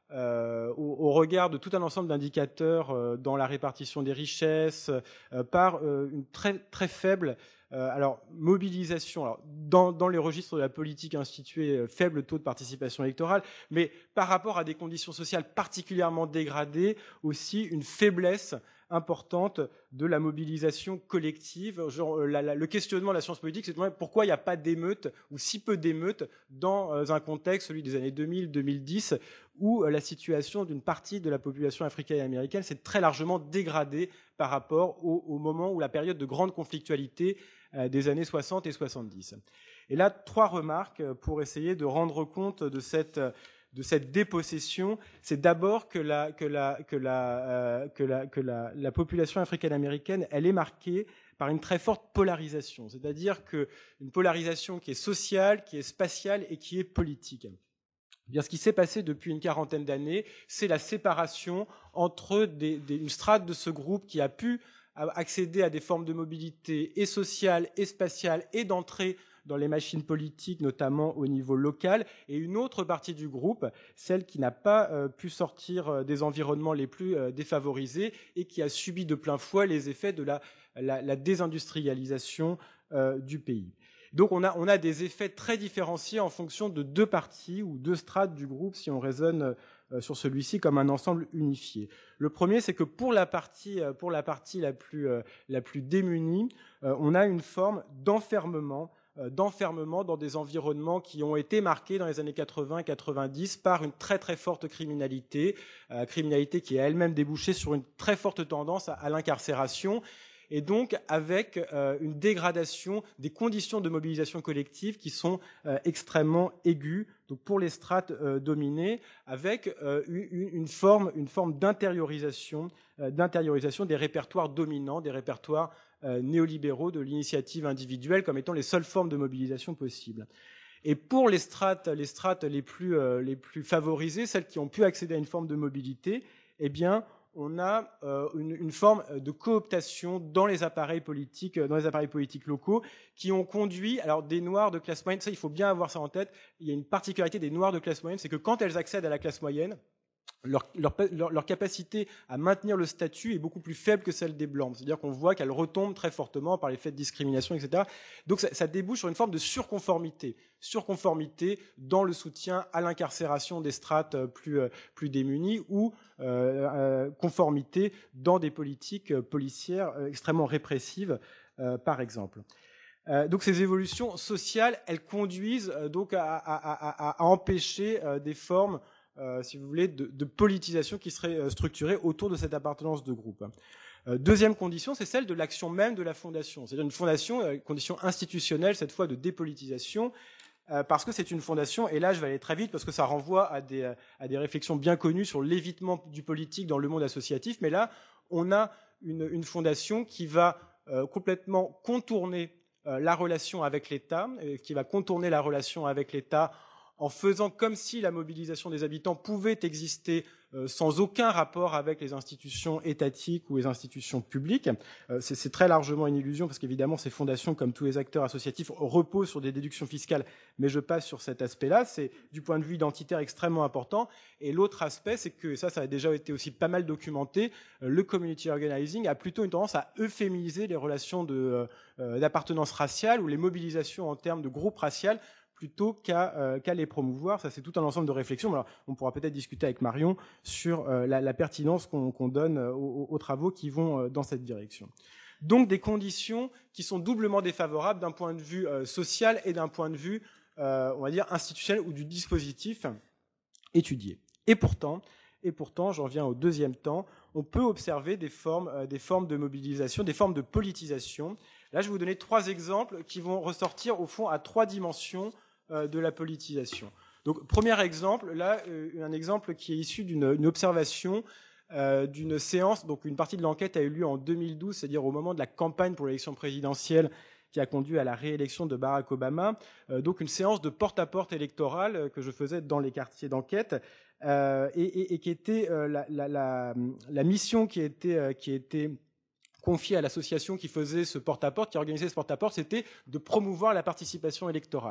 euh, au, au regard de tout un ensemble d'indicateurs euh, dans la répartition des richesses, euh, par euh, une très, très faible euh, alors, mobilisation. Alors, dans, dans les registres de la politique instituée, euh, faible taux de participation électorale, mais par rapport à des conditions sociales particulièrement dégradées, aussi une faiblesse importante de la mobilisation collective. Genre, la, la, le questionnement de la science politique, c'est pourquoi il n'y a pas d'émeutes ou si peu d'émeutes dans un contexte, celui des années deux mille deux mille dix, où la situation d'une partie de la population africaine et américaine s'est très largement dégradée par rapport au, au moment où la période de grande conflictualité euh, des années soixante et soixante-dix. Et là, trois remarques pour essayer de rendre compte de cette de cette dépossession. C'est d'abord que la que la que la euh, que la que la, la population africaine-américaine, elle est marquée par une très forte polarisation, c'est-à-dire que une polarisation qui est sociale, qui est spatiale et qui est politique. Eh bien, ce qui s'est passé depuis une quarantaine d'années, c'est la séparation entre des, des, une strate de ce groupe qui a pu accéder à des formes de mobilité et sociale et spatiale et d'entrée dans les machines politiques, notamment au niveau local, et une autre partie du groupe, celle qui n'a pas euh, pu sortir euh, des environnements les plus euh, défavorisés et qui a subi de plein fouet les effets de la, la, la désindustrialisation euh, du pays. Donc on a, on a des effets très différenciés en fonction de deux parties ou deux strates du groupe, si on raisonne euh, sur celui-ci comme un ensemble unifié. Le premier, c'est que pour la partie, pour la, partie la, plus, euh, la plus démunie, euh, on a une forme d'enfermement d'enfermement dans des environnements qui ont été marqués dans les années quatre-vingts quatre-vingt-dix par une très très forte criminalité, euh, criminalité qui a elle-même débouché sur une très forte tendance à, à l'incarcération, et donc avec euh, une dégradation des conditions de mobilisation collective qui sont euh, extrêmement aiguës, donc pour les strates euh, dominées, avec euh, une, une forme, une forme d'intériorisation, euh, d'intériorisation des répertoires dominants, des répertoires euh, néolibéraux de l'initiative individuelle comme étant les seules formes de mobilisation possibles. Et pour les strates, les strates les plus, euh, les plus favorisées, celles qui ont pu accéder à une forme de mobilité, eh bien, on a euh, une, une forme de cooptation dans les appareils politiques, dans les appareils politiques locaux, qui ont conduit, alors des Noirs de classe moyenne, ça il faut bien avoir ça en tête, il y a une particularité des Noirs de classe moyenne, c'est que quand elles accèdent à la classe moyenne, Leur, leur, leur, leur capacité à maintenir le statut est beaucoup plus faible que celle des Blancs. C'est-à-dire qu'on voit qu'elles retombent très fortement par les faits de discrimination, et cetera. Donc ça, ça débouche sur une forme de surconformité. Surconformité dans le soutien à l'incarcération des strates plus, plus démunies ou euh, euh, conformité dans des politiques policières extrêmement répressives, euh, par exemple. Euh, donc ces évolutions sociales, elles conduisent euh, donc à, à, à, à empêcher euh, des formes Euh, si vous voulez, de, de politisation qui serait euh, structurée autour de cette appartenance de groupe. Euh, deuxième condition, c'est celle de l'action même de la fondation. C'est-à-dire une fondation, euh, condition institutionnelle, cette fois de dépolitisation, euh, parce que c'est une fondation, et là je vais aller très vite parce que ça renvoie à des, à des réflexions bien connues sur l'évitement du politique dans le monde associatif, mais là on a une, une fondation qui va euh, complètement contourner euh, la relation avec l'État, euh, qui va contourner la relation avec l'État en faisant comme si la mobilisation des habitants pouvait exister euh, sans aucun rapport avec les institutions étatiques ou les institutions publiques. Euh, c'est, c'est très largement une illusion, parce qu'évidemment, ces fondations, comme tous les acteurs associatifs, reposent sur des déductions fiscales, mais je passe sur cet aspect-là. C'est, du point de vue identitaire, extrêmement important. Et l'autre aspect, c'est que, et ça, ça a déjà été aussi pas mal documenté, euh, le community organizing a plutôt une tendance à euphémiser les relations de, euh, d'appartenance raciale ou les mobilisations en termes de groupe racial, plutôt qu'à, euh, qu'à les promouvoir. Ça, c'est tout un ensemble de réflexions. Alors, on pourra peut-être discuter avec Marion sur euh, la, la pertinence qu'on, qu'on donne aux, aux travaux qui vont euh, dans cette direction. Donc, des conditions qui sont doublement défavorables d'un point de vue euh, social et d'un point de vue, euh, on va dire, institutionnel ou du dispositif étudié. Et pourtant, et pourtant, j'en viens au deuxième temps, on peut observer des formes, euh, des formes de mobilisation, des formes de politisation. Là, je vais vous donner trois exemples qui vont ressortir, au fond, à trois dimensions de la politisation. Donc, premier exemple, là, un exemple qui est issu d'une une observation euh, d'une séance, donc une partie de l'enquête a eu lieu en deux mille douze, c'est-à-dire au moment de la campagne pour l'élection présidentielle qui a conduit à la réélection de Barack Obama, euh, donc une séance de porte-à-porte électorale que je faisais dans les quartiers d'enquête, euh, et, et, et qui était euh, la, la, la, la mission qui était, euh, qui était confiée à l'association qui faisait ce porte-à-porte, qui organisait ce porte-à-porte, c'était de promouvoir la participation électorale.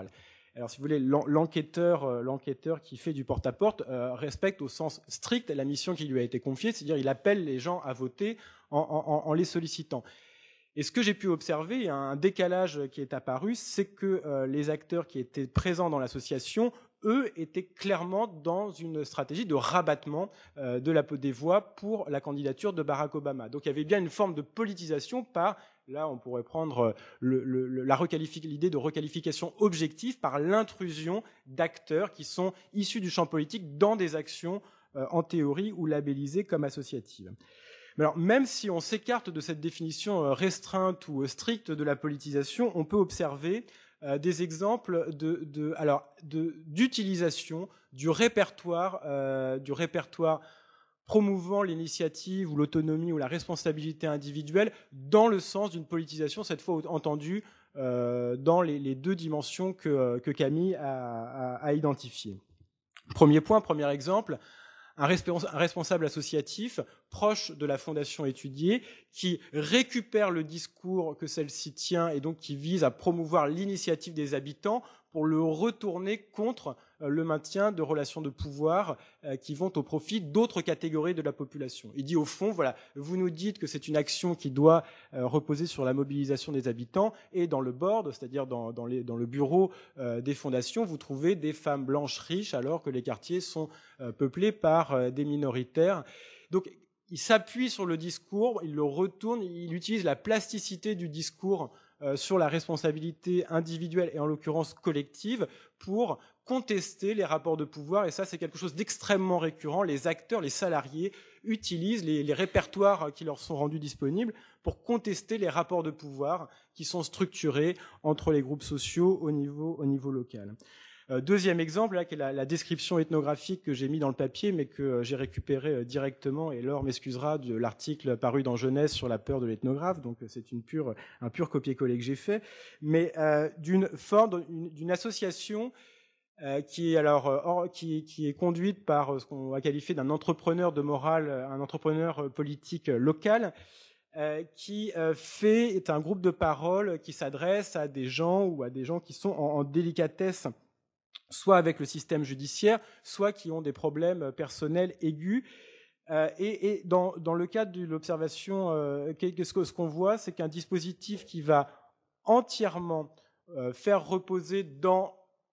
Alors, si vous voulez, l'enquêteur, euh, l'enquêteur qui fait du porte-à-porte euh, respecte au sens strict la mission qui lui a été confiée, c'est-à-dire il appelle les gens à voter en, en, en les sollicitant. Et ce que j'ai pu observer, il y a un décalage qui est apparu, c'est que euh, les acteurs qui étaient présents dans l'association, eux, étaient clairement dans une stratégie de rabattement euh, de la des voix pour la candidature de Barack Obama. Donc il y avait bien une forme de politisation par, là on pourrait prendre le, le, la requalifi- l'idée de requalification objective par l'intrusion d'acteurs qui sont issus du champ politique dans des actions euh, en théorie ou labellisées comme associatives. Mais alors, même si on s'écarte de cette définition restreinte ou stricte de la politisation, on peut observer euh, des exemples de, de, alors, de, d'utilisation du répertoire, euh, du répertoire promouvant l'initiative ou l'autonomie ou la responsabilité individuelle dans le sens d'une politisation, cette fois entendue euh, dans les, les deux dimensions que, que Camille a, a, a identifiées. Premier point, premier exemple, un responsable associatif proche de la fondation étudiée qui récupère le discours que celle-ci tient et donc qui vise à promouvoir l'initiative des habitants pour le retourner contre le maintien de relations de pouvoir qui vont au profit d'autres catégories de la population. Il dit au fond, voilà, vous nous dites que c'est une action qui doit reposer sur la mobilisation des habitants et dans le board, c'est-à-dire dans, dans, les, dans le bureau des fondations, vous trouvez des femmes blanches riches alors que les quartiers sont peuplés par des minoritaires. Donc, il s'appuie sur le discours, il le retourne, il utilise la plasticité du discours euh, sur la responsabilité individuelle et en l'occurrence collective pour contester les rapports de pouvoir. Et ça, c'est quelque chose d'extrêmement récurrent. Les acteurs, les salariés utilisent les, les répertoires qui leur sont rendus disponibles pour contester les rapports de pouvoir qui sont structurés entre les groupes sociaux au niveau, au niveau local. Deuxième exemple, là, qui est la, la description ethnographique que j'ai mis dans le papier, mais que j'ai récupéré directement, et Laure m'excusera, de l'article paru dans Jeunesse sur la peur de l'ethnographe, donc c'est une pure, un pur copier-coller que j'ai fait, mais euh, d'une forme, d'une association euh, qui est alors or, qui, qui est conduite par ce qu'on va qualifier d'un entrepreneur de morale, un entrepreneur politique local, Euh, qui euh, fait est un groupe de parole qui s'adresse à des gens ou à des gens qui sont en, en délicatesse, soit avec le système judiciaire, soit qui ont des problèmes personnels aigus. Euh, et, et dans, dans le cadre de l'observation, euh, qu'est-ce que, ce qu'on voit, c'est qu'un dispositif qui va entièrement euh, faire reposer dans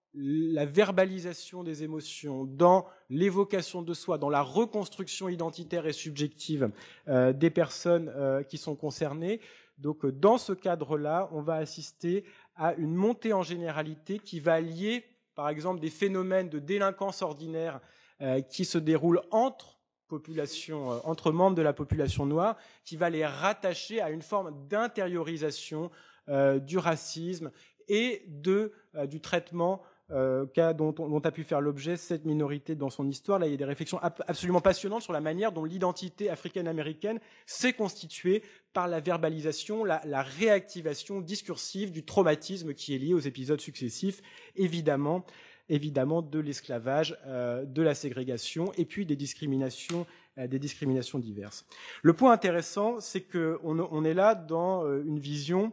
la verbalisation des émotions, dans l'évocation de soi, dans la reconstruction identitaire et subjective euh, des personnes euh, qui sont concernées. Donc, dans ce cadre-là, on va assister à une montée en généralité qui va lier, par exemple, des phénomènes de délinquance ordinaire euh, qui se déroulent entre populations, euh, entre membres de la population noire, qui va les rattacher à une forme d'intériorisation euh, du racisme et de, euh, du traitement Euh, cas dont, dont a pu faire l'objet cette minorité dans son histoire. Là, il y a des réflexions ab- absolument passionnantes sur la manière dont l'identité africaine-américaine s'est constituée par la verbalisation, la, la réactivation discursive du traumatisme qui est lié aux épisodes successifs, évidemment, évidemment de l'esclavage, euh, de la ségrégation et puis des discriminations, euh, des discriminations diverses. Le point intéressant, c'est qu'on on est là dans euh, une vision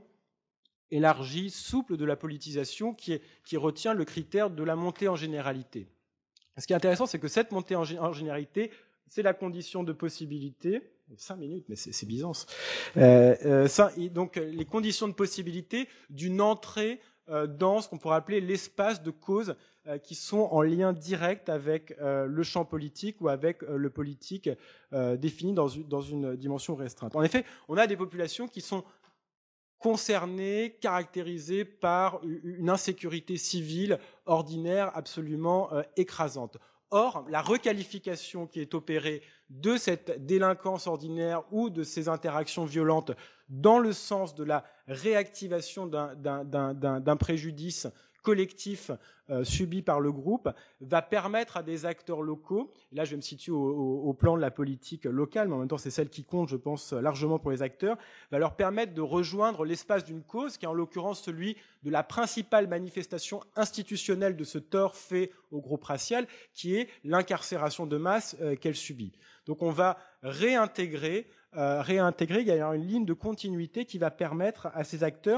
élargie, souple de la politisation qui, est, qui retient le critère de la montée en généralité. Ce qui est intéressant, c'est que cette montée en, en généralité, c'est la condition de possibilité. Cinq minutes, mais c'est, c'est Byzance. Euh, euh, ça, et donc, les conditions de possibilité d'une entrée euh, dans ce qu'on pourrait appeler l'espace de causes euh, qui sont en lien direct avec euh, le champ politique ou avec euh, le politique euh, défini dans une, dans une dimension restreinte. En effet, on a des populations qui sont concernés, caractérisés par une insécurité civile ordinaire absolument euh, écrasante. Or, la requalification qui est opérée de cette délinquance ordinaire ou de ces interactions violentes dans le sens de la réactivation d'un, d'un, d'un, d'un, d'un préjudice collectif euh, subi par le groupe va permettre à des acteurs locaux, là je vais me situer au, au, au plan de la politique locale, mais en même temps c'est celle qui compte, je pense, largement pour les acteurs, va leur permettre de rejoindre l'espace d'une cause, qui est en l'occurrence celui de la principale manifestation institutionnelle de ce tort fait au groupe racial, qui est l'incarcération de masse euh, qu'elle subit. Donc on va réintégrer, euh, réintégrer, il y a une ligne de continuité qui va permettre à ces acteurs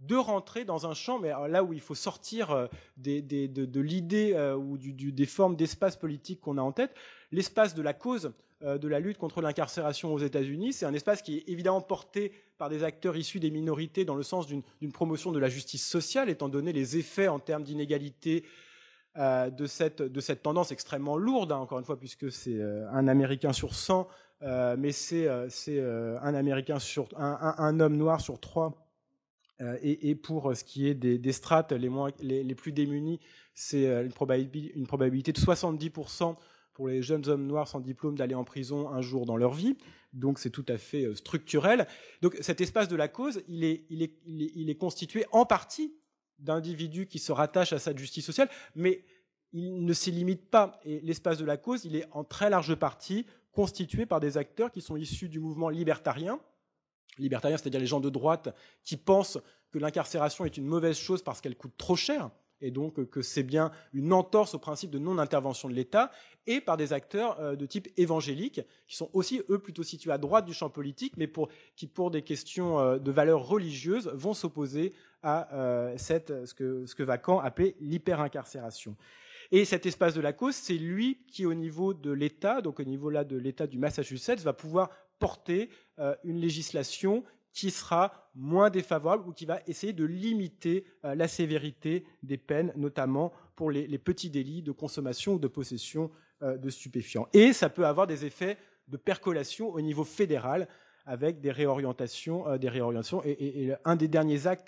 de rentrer dans un champ, mais alors là où il faut sortir euh, des, des, de, de l'idée euh, ou du, du, des formes d'espace politique qu'on a en tête, l'espace de la cause euh, de la lutte contre l'incarcération aux États-Unis, c'est un espace qui est évidemment porté par des acteurs issus des minorités dans le sens d'une, d'une promotion de la justice sociale, étant donné les effets en termes d'inégalité euh, de, cette, de cette tendance extrêmement lourde, hein, encore une fois, puisque c'est euh, un Américain sur cent, euh, mais c'est, euh, c'est euh, un Américain sur un, un, un homme noir sur trois. Euh, et, et pour ce qui est des, des strates les, moins, les, les plus démunis, c'est une probabilité, une probabilité de soixante-dix pour cent pour les jeunes hommes noirs sans diplôme d'aller en prison un jour dans leur vie. Donc c'est tout à fait euh, structurel. Donc cet espace de la cause, il est, il est, il est, il est constitué en partie d'individus qui se rattachent à cette justice sociale, mais il ne s'y limite pas. Et l'espace de la cause, il est en très large partie constitué par des acteurs qui sont issus du mouvement libertarien, libertariens, c'est-à-dire les gens de droite qui pensent que l'incarcération est une mauvaise chose parce qu'elle coûte trop cher, et donc que c'est bien une entorse au principe de non-intervention de l'État, et par des acteurs de type évangélique, qui sont aussi, eux, plutôt situés à droite du champ politique, mais pour, qui, pour des questions de valeurs religieuses, vont s'opposer à euh, cette, ce que, ce que Vacan appelait l'hyper-incarcération. Et cet espace de la cause, c'est lui qui, au niveau de l'État, donc au niveau là de l'État du Massachusetts, va pouvoir porter euh, une législation qui sera moins défavorable ou qui va essayer de limiter euh, la sévérité des peines, notamment pour les, les petits délits de consommation ou de possession euh, de stupéfiants. Et ça peut avoir des effets de percolation au niveau fédéral avec des réorientations, euh, des réorientations. Et, et, et un des derniers actes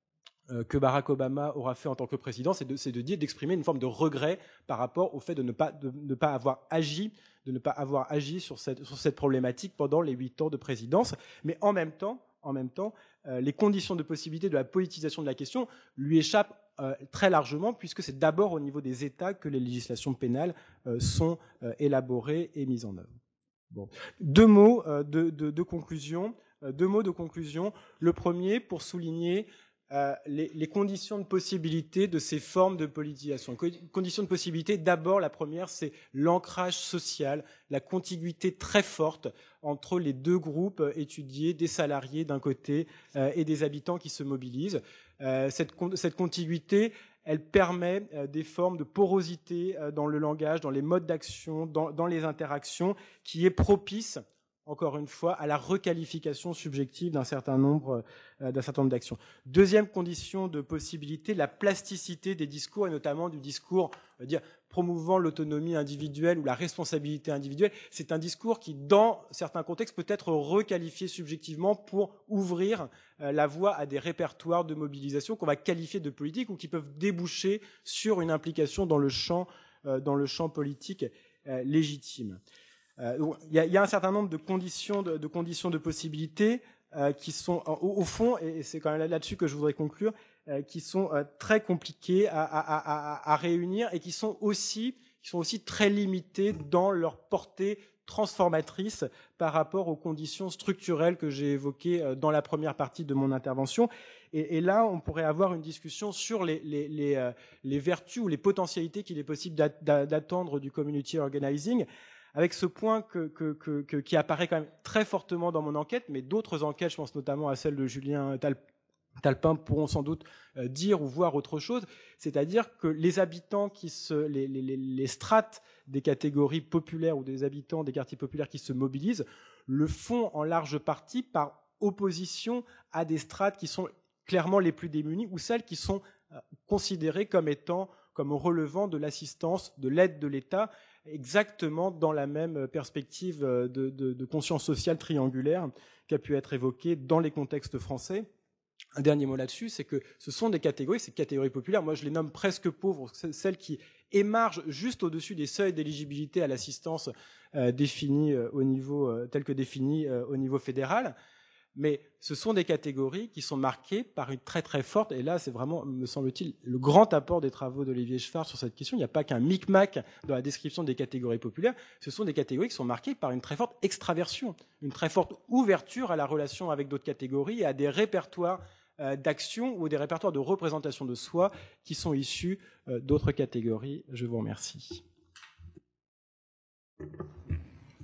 que Barack Obama aura fait en tant que président, c'est de, c'est de dire, d'exprimer une forme de regret par rapport au fait de ne pas, de ne pas avoir agi, de ne pas avoir agi sur cette, sur cette problématique pendant les huit ans de présidence. Mais en même temps, en même temps, euh, les conditions de possibilité de la politisation de la question lui échappent euh, très largement, puisque c'est d'abord au niveau des États que les législations pénales euh, sont euh, élaborées et mises en œuvre. Bon. Deux mots euh, de, de, de conclusion. Euh, deux mots de conclusion. Le premier, pour souligner Euh, les, les conditions de possibilité de ces formes de politisation. Conditions de possibilité, d'abord, la première, c'est l'ancrage social, la contiguïté très forte entre les deux groupes étudiés, des salariés d'un côté euh, et des habitants qui se mobilisent. Euh, cette, cette contiguïté, elle permet euh, des formes de porosité euh, dans le langage, dans les modes d'action, dans, dans les interactions, qui est propice, encore une fois, à la requalification subjective d'un certain nombre, euh, d'un certain nombre d'actions. Deuxième condition de possibilité, la plasticité des discours, et notamment du discours, on va dire, promouvant l'autonomie individuelle ou la responsabilité individuelle. C'est un discours qui, dans certains contextes, peut être requalifié subjectivement pour ouvrir euh, la voie à des répertoires de mobilisation qu'on va qualifier de politiques ou qui peuvent déboucher sur une implication dans le champ, euh, dans le champ politique euh, légitime. Il euh, y, y a un certain nombre de conditions de, de, conditions de possibilités euh, qui sont, au, au fond, et c'est quand même là-dessus que je voudrais conclure, euh, qui sont euh, très compliquées à, à, à, à réunir et qui sont aussi, qui sont aussi très limitées dans leur portée transformatrice par rapport aux conditions structurelles que j'ai évoquées euh, dans la première partie de mon intervention. Et, et là, on pourrait avoir une discussion sur les, les, les, euh, les vertus ou les potentialités qu'il est possible d'attendre du community organizing, avec ce point que, que, que, que, qui apparaît quand même très fortement dans mon enquête, mais d'autres enquêtes, je pense notamment à celle de Julien Talpin, pourront sans doute euh, dire ou voir autre chose, c'est-à-dire que les habitants, qui se, les, les, les strates des catégories populaires ou des habitants des quartiers populaires qui se mobilisent, le font en large partie par opposition à des strates qui sont clairement les plus démunies ou celles qui sont euh, considérées comme étant, comme relevant de l'assistance, de l'aide de l'État, exactement dans la même perspective de, de, de conscience sociale triangulaire qui a pu être évoquée dans les contextes français. Un dernier mot là-dessus, c'est que ce sont des catégories, ces catégories populaires, moi je les nomme presque pauvres, celles qui émargent juste au-dessus des seuils d'éligibilité à l'assistance euh, définie euh, au niveau, euh, tel que définie euh, au niveau fédéral. Mais ce sont des catégories qui sont marquées par une très très forte, et là c'est vraiment, me semble-t-il, le grand apport des travaux d'Olivier Schwartz sur cette question. Il n'y a pas qu'un micmac dans la description des catégories populaires, ce sont des catégories qui sont marquées par une très forte extraversion, une très forte ouverture à la relation avec d'autres catégories et à des répertoires euh, d'action ou des répertoires de représentation de soi qui sont issus euh, d'autres catégories. Je vous remercie.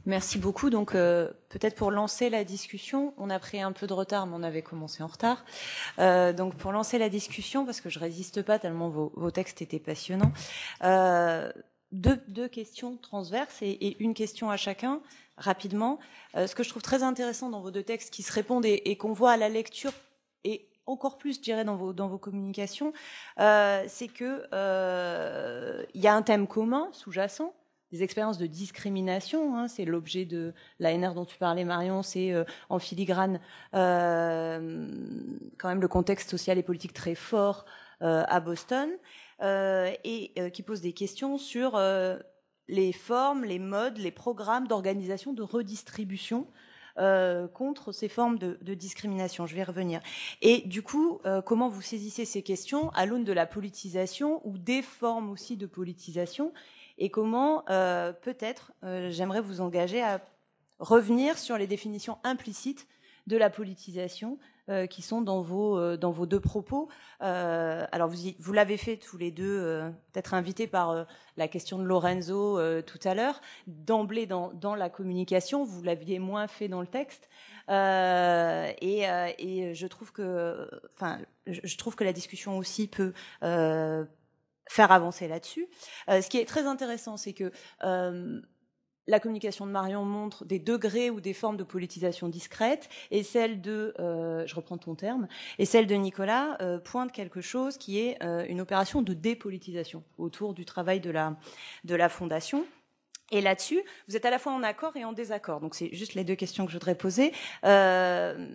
Merci beaucoup. Donc, euh, peut-être pour lancer la discussion, on a pris un peu de retard, mais on avait commencé en retard. Euh, donc, pour lancer la discussion, parce que je résiste pas tellement vos, vos textes étaient passionnants, euh, deux, deux questions transverses et, et une question à chacun, rapidement. Euh, ce que je trouve très intéressant dans vos deux textes qui se répondent et, et qu'on voit à la lecture, et encore plus, je dirais, dans vos, dans vos communications, euh, c'est que euh, il y a un thème commun, sous-jacent, des expériences de discrimination, hein, c'est l'objet de l'A N R dont tu parlais, Marion, c'est euh, en filigrane euh, quand même le contexte social et politique très fort euh, à Boston, euh, et euh, qui pose des questions sur euh, les formes, les modes, les programmes d'organisation de redistribution euh, contre ces formes de, de discrimination. Je vais y revenir. Et du coup, euh, comment vous saisissez ces questions à l'aune de la politisation ou des formes aussi de politisation? Et comment, euh, peut-être, euh, j'aimerais vous engager à revenir sur les définitions implicites de la politisation euh, qui sont dans vos, euh, dans vos deux propos. Euh, alors, vous, y, vous l'avez fait tous les deux, euh, peut-être invités par euh, la question de Lorenzo euh, tout à l'heure. D'emblée, dans, dans la communication, vous l'aviez moins fait dans le texte. Euh, et, euh, et je trouve que, enfin, je, je trouve que la discussion aussi peut euh, faire avancer là-dessus. Euh, ce qui est très intéressant, c'est que euh, la communication de Marion montre des degrés ou des formes de politisation discrètes, et celle de, euh, je reprends ton terme, et celle de Nicolas euh, pointe quelque chose qui est euh, une opération de dépolitisation autour du travail de la, de la Fondation. Et là-dessus, vous êtes à la fois en accord et en désaccord. Donc c'est juste les deux questions que je voudrais poser. Euh,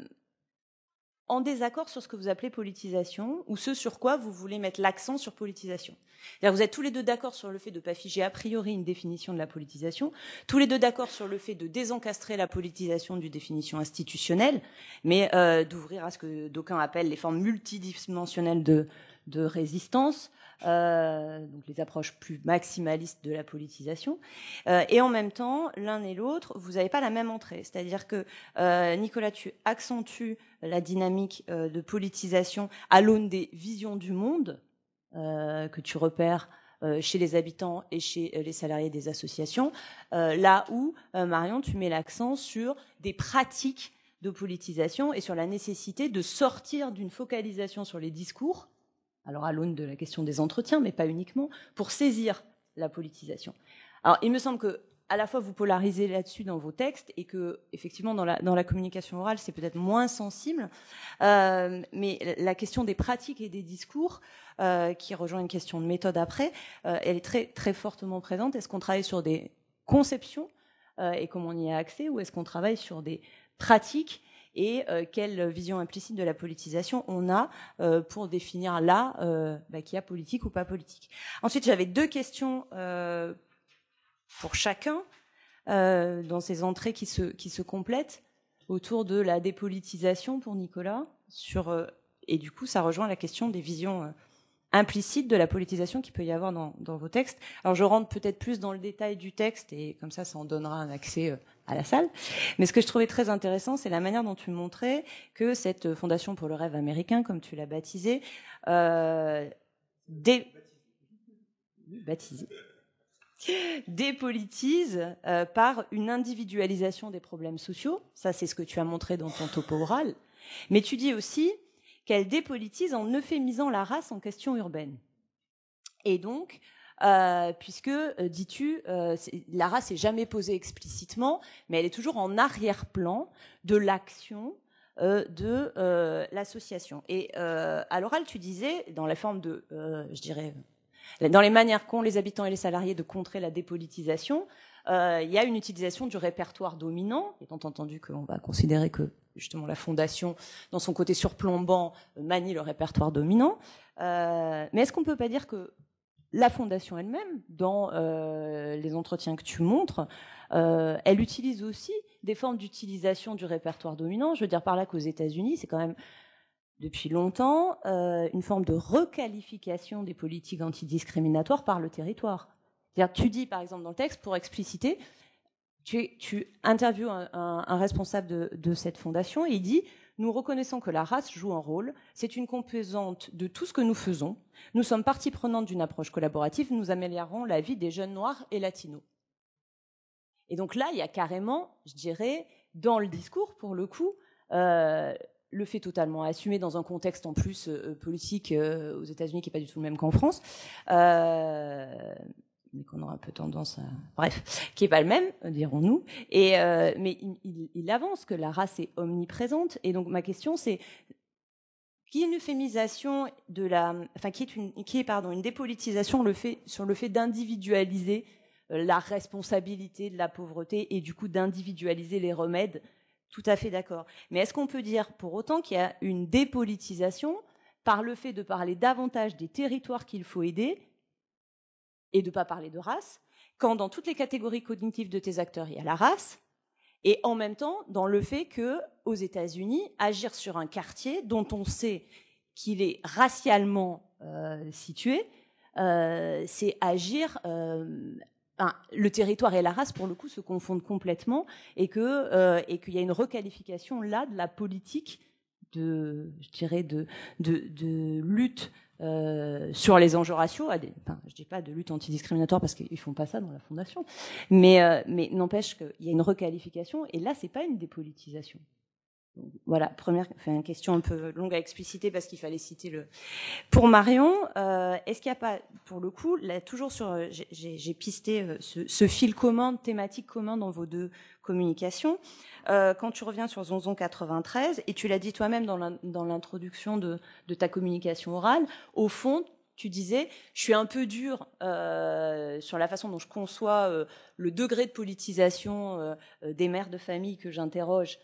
en désaccord sur ce que vous appelez politisation, ou ce sur quoi vous voulez mettre l'accent sur politisation. C'est-à-dire, vous êtes tous les deux d'accord sur le fait de ne pas figer a priori une définition de la politisation, tous les deux d'accord sur le fait de désencastrer la politisation d'une définition institutionnelle, mais euh, d'ouvrir à ce que d'aucuns appellent les formes multidimensionnelles de, de résistance, euh, donc les approches plus maximalistes de la politisation. Euh, et en même temps, l'un et l'autre, vous n'avez pas la même entrée. C'est-à-dire que, euh, Nicolas, tu accentues la dynamique euh, de politisation à l'aune des visions du monde euh, que tu repères euh, chez les habitants et chez euh, les salariés des associations, euh, là où, euh, Marion, tu mets l'accent sur des pratiques de politisation et sur la nécessité de sortir d'une focalisation sur les discours, alors à l'aune de la question des entretiens, mais pas uniquement, pour saisir la politisation. Alors, il me semble que à la fois vous polarisez là-dessus dans vos textes et que, effectivement, dans la, dans la communication orale, c'est peut-être moins sensible. Euh, mais la question des pratiques et des discours, euh, qui rejoint une question de méthode après, euh, elle est très, très fortement présente. Est-ce qu'on travaille sur des conceptions euh, et comment on y a accès, ou est-ce qu'on travaille sur des pratiques et euh, quelle vision implicite de la politisation on a euh, pour définir là euh, bah, qu'il y a politique ou pas politique. Ensuite, j'avais deux questions euh, pour chacun, euh, dans ces entrées qui se, qui se complètent, autour de la dépolitisation pour Nicolas, sur, euh, et du coup ça rejoint la question des visions euh, implicites de la politisation qu'il peut y avoir dans, dans vos textes. Alors je rentre peut-être plus dans le détail du texte, et comme ça ça en donnera un accès euh, à la salle, mais ce que je trouvais très intéressant, c'est la manière dont tu montrais que cette Fondation pour le rêve américain, comme tu l'as baptisée, euh, dé... baptisée dépolitise euh, par une individualisation des problèmes sociaux. Ça, c'est ce que tu as montré dans ton topo oral. Mais tu dis aussi qu'elle dépolitise en euphémisant la race en question urbaine. Et donc, euh, puisque, euh, dis-tu, euh, la race n'est jamais posée explicitement, mais elle est toujours en arrière-plan de l'action euh, de euh, l'association. Et euh, à l'oral, tu disais, dans la forme de, euh, je dirais... dans les manières qu'ont les habitants et les salariés de contrer la dépolitisation, euh, il y a une utilisation du répertoire dominant, étant entendu qu'on va considérer que justement la Fondation, dans son côté surplombant, manie le répertoire dominant. Euh, mais est-ce qu'on ne peut pas dire que la Fondation elle-même, dans euh, les entretiens que tu montres, euh, elle utilise aussi des formes d'utilisation du répertoire dominant? Je veux dire par là qu'aux États-Unis, c'est quand même depuis longtemps, euh, une forme de requalification des politiques antidiscriminatoires par le territoire. C'est-à-dire, tu dis, par exemple, dans le texte, pour expliciter, tu, tu interviews un, un, un responsable de, de cette fondation, et il dit « Nous reconnaissons que la race joue un rôle, c'est une composante de tout ce que nous faisons. Nous sommes partie prenante d'une approche collaborative, nous améliorons la vie des jeunes noirs et latinos. » Et donc là, il y a carrément, je dirais, dans le discours, pour le coup, euh, le fait totalement assumé dans un contexte en plus euh, politique euh, aux États-Unis qui n'est pas du tout le même qu'en France, euh, mais qu'on aura un peu tendance à... Bref, qui n'est pas le même, dirons-nous. Et, euh, mais il, il, il avance que la race est omniprésente. Et donc ma question, c'est qu'il y ait une euphémisation de la... Enfin, qui est, une, qui est pardon, une dépolitisation le fait, sur le fait d'individualiser la responsabilité de la pauvreté et du coup d'individualiser les remèdes. Tout à fait d'accord. Mais est-ce qu'on peut dire pour autant qu'il y a une dépolitisation par le fait de parler davantage des territoires qu'il faut aider et de ne pas parler de race, quand dans toutes les catégories cognitives de tes acteurs, il y a la race, et en même temps dans le fait qu'aux États-Unis, agir sur un quartier dont on sait qu'il est racialement euh, situé, euh, c'est agir... Euh, Enfin, le territoire et la race, pour le coup, se confondent complètement et que euh, et qu'il y a une requalification là de la politique de, je dirais, de de, de lutte euh, sur les enjeux raciaux. À des, enfin, je dis pas de lutte antidiscriminatoire parce qu'ils font pas ça dans la fondation, mais euh, mais n'empêche qu'il y a une requalification et là, c'est pas une dépolitisation. Donc, voilà, première enfin, une question un peu longue à expliciter parce qu'il fallait citer le. Pour Marion, euh, est-ce qu'il n'y a pas, pour le coup, là, toujours sur, j'ai, j'ai pisté ce, ce fil commun, thématique commun dans vos deux communications. Euh, quand tu reviens sur Zonzon quatre-vingt-treize, et tu l'as dit toi-même dans, la, dans l'introduction de, de ta communication orale, au fond, tu disais, je suis un peu dure euh, sur la façon dont je conçois euh, le degré de politisation euh, des mères de famille que j'interroge.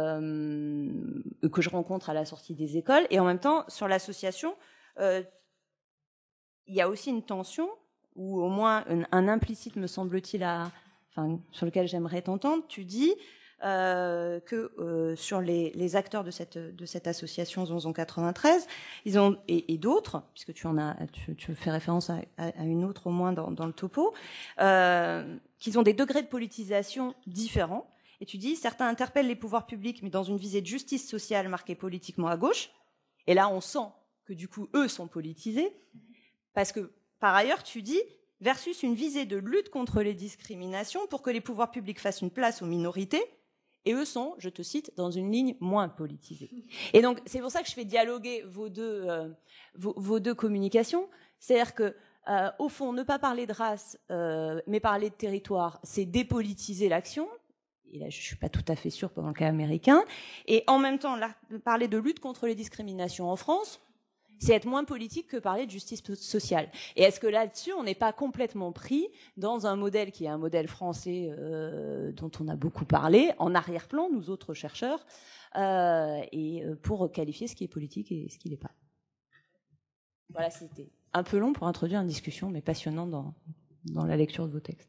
Euh, que je rencontre à la sortie des écoles, et en même temps sur l'association euh, il y a aussi une tension ou au moins un, un implicite me semble-t-il à, enfin, sur lequel j'aimerais t'entendre. Tu dis euh, que euh, sur les, les acteurs de cette, de cette association Zonzon quatre-vingt-treize, ils ont, et, et d'autres, puisque tu en as, tu, tu fais référence à, à une autre au moins dans, dans le topo, euh, qu'ils ont des degrés de politisation différents. Et tu dis, certains interpellent les pouvoirs publics, mais dans une visée de justice sociale marquée politiquement à gauche. Et là, on sent que du coup, eux sont politisés. Parce que, par ailleurs, tu dis, versus une visée de lutte contre les discriminations pour que les pouvoirs publics fassent une place aux minorités. Et eux sont, je te cite, dans une ligne moins politisée. Et donc, c'est pour ça que je fais dialoguer vos deux, euh, vos, vos deux communications. C'est-à-dire que, euh, au fond, ne pas parler de race, euh, mais parler de territoire, c'est dépolitiser l'action. Et là, je ne suis pas tout à fait sûre dans le cas américain. Et en même temps, là, parler de lutte contre les discriminations en France, c'est être moins politique que parler de justice sociale. Et est-ce que là-dessus, on n'est pas complètement pris dans un modèle qui est un modèle français euh, dont on a beaucoup parlé, en arrière-plan, nous autres chercheurs, euh, et pour qualifier ce qui est politique et ce qui n'est pas. Voilà, c'était un peu long pour introduire une discussion, mais passionnant dans, dans la lecture de vos textes.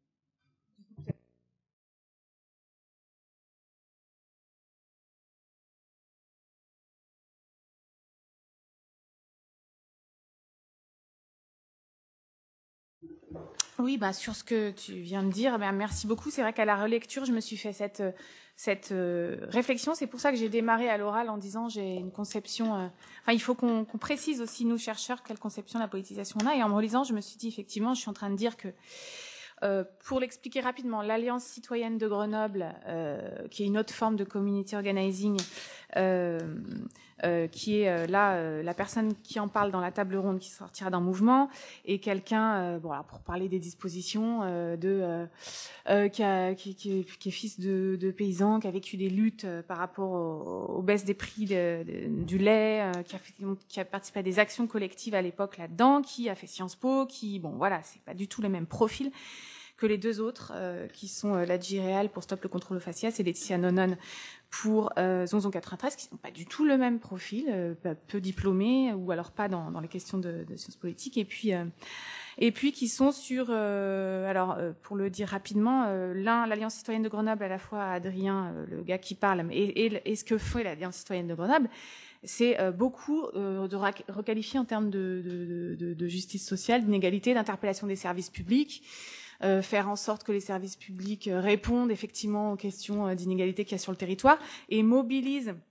Oui, bah, sur ce que tu viens de dire, ben, merci beaucoup. C'est vrai qu'à la relecture, je me suis fait cette, cette euh, réflexion. C'est pour ça que j'ai démarré à l'oral en disant j'ai une conception... Euh, enfin, il faut qu'on, qu'on précise aussi, nous, chercheurs, quelle conception de la politisation on a. Et en me relisant, je me suis dit, effectivement, je suis en train de dire que, euh, pour l'expliquer rapidement, l'Alliance citoyenne de Grenoble, euh, qui est une autre forme de community organizing, euh, Euh, qui est euh, là euh, la personne qui en parle dans la table ronde qui sortira d'un mouvement, et quelqu'un euh, bon alors pour parler des dispositions euh, de euh, euh, qui, a, qui, qui, qui est fils de, de paysan, qui a vécu des luttes euh, par rapport aux, aux baisses des prix de, de, du lait, euh, qui a fait, qui a participé à des actions collectives à l'époque là-dedans, qui a fait Sciences Po, qui bon voilà c'est pas du tout le même profil que les deux autres euh, qui sont euh, Ladji Réal pour Stop le contrôle faciès et Laetitia Nonon pour euh, Zonzon quatre-vingt-treize, qui n'ont pas du tout le même profil, euh, peu diplômés ou alors pas dans, dans les questions de, de sciences politiques, et puis euh, et puis qui sont sur, euh, alors euh, pour le dire rapidement, euh, l'un, l'Alliance citoyenne de Grenoble, à la fois Adrien, euh, le gars qui parle, et, et, et ce que fait l'Alliance citoyenne de Grenoble, c'est euh, beaucoup euh, de requalifier en termes de, de, de, de justice sociale, d'inégalité, d'interpellation des services publics. Euh, faire en sorte que les services publics euh, répondent effectivement aux questions euh, d'inégalité qu'il y a sur le territoire et mobilisent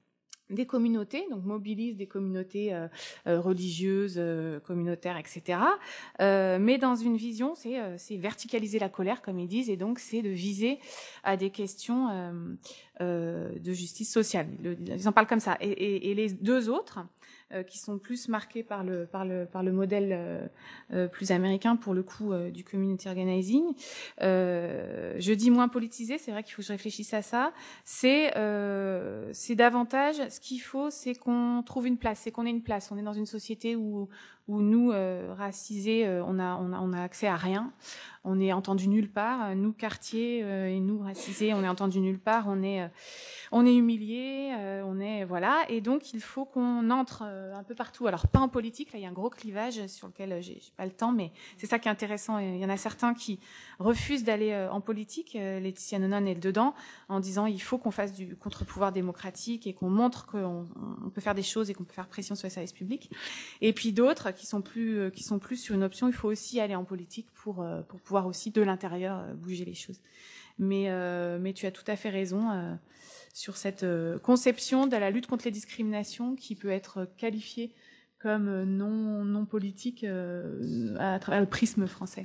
des communautés, donc mobilise des communautés euh, euh, religieuses, euh, communautaires, et cetera. Euh, mais dans une vision, c'est euh, c'est verticaliser la colère, comme ils disent, et donc c'est de viser à des questions euh, euh, de justice sociale. Le, ils en parlent comme ça. Et, et, et les deux autres, euh, qui sont plus marqués par le par le par le modèle euh, euh, plus américain pour le coup euh, du community organizing, euh, je dis moins politisé. C'est vrai qu'il faut que je réfléchisse à ça. C'est euh, c'est davantage ce qu'il faut, c'est qu'on trouve une place, c'est qu'on ait une place. On est dans une société où où nous euh, racisés, euh, on a on a on a accès à rien. On est entendu nulle part. Nous quartiers euh, et nous racisés, on est entendu nulle part. On est euh, on est humiliés, euh, on est voilà. Et donc il faut qu'on entre euh, un peu partout. Alors pas en politique, là il y a un gros clivage sur lequel j'ai, j'ai pas le temps, mais c'est ça qui est intéressant. Il y en a certains qui refusent d'aller euh, en politique. Euh, Laetitia Nonon est dedans en disant il faut qu'on fasse du contre-pouvoir démocratique et qu'on montre qu'on on peut faire des choses et qu'on peut faire pression sur les services publics. Et puis d'autres qui sont plus euh, qui sont plus sur une option. Il faut aussi aller en politique pour euh, pour pouvoir aussi de l'intérieur euh, bouger les choses. Mais euh, mais tu as tout à fait raison. Euh, sur cette euh, conception de la lutte contre les discriminations qui peut être qualifiée comme non, non politique euh, à travers le prisme français.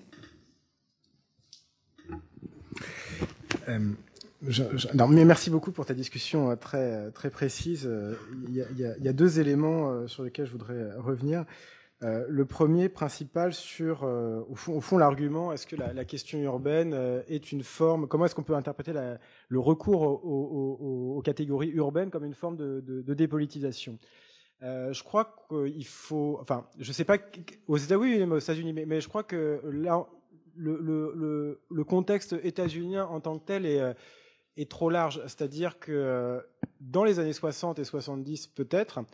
Euh, je, je, non, mais merci beaucoup pour ta discussion très, très précise. Il y a, il y a, il y a deux éléments sur lesquels je voudrais revenir. Euh, le premier, principal, sur, euh, au fond, au fond l'argument, est-ce que la, la question urbaine euh, est une forme, comment est-ce qu'on peut interpréter la, le recours aux, aux, aux catégories urbaines comme une forme de, de, de dépolitisation? euh, Je crois qu'il faut, enfin, je ne sais pas, aux États-Unis, oui, aux États-Unis, mais, mais je crois que là, le, le, le, le contexte états-unien en tant que tel est, est trop large. C'est-à-dire que dans les années soixante et soixante-dix, peut-être,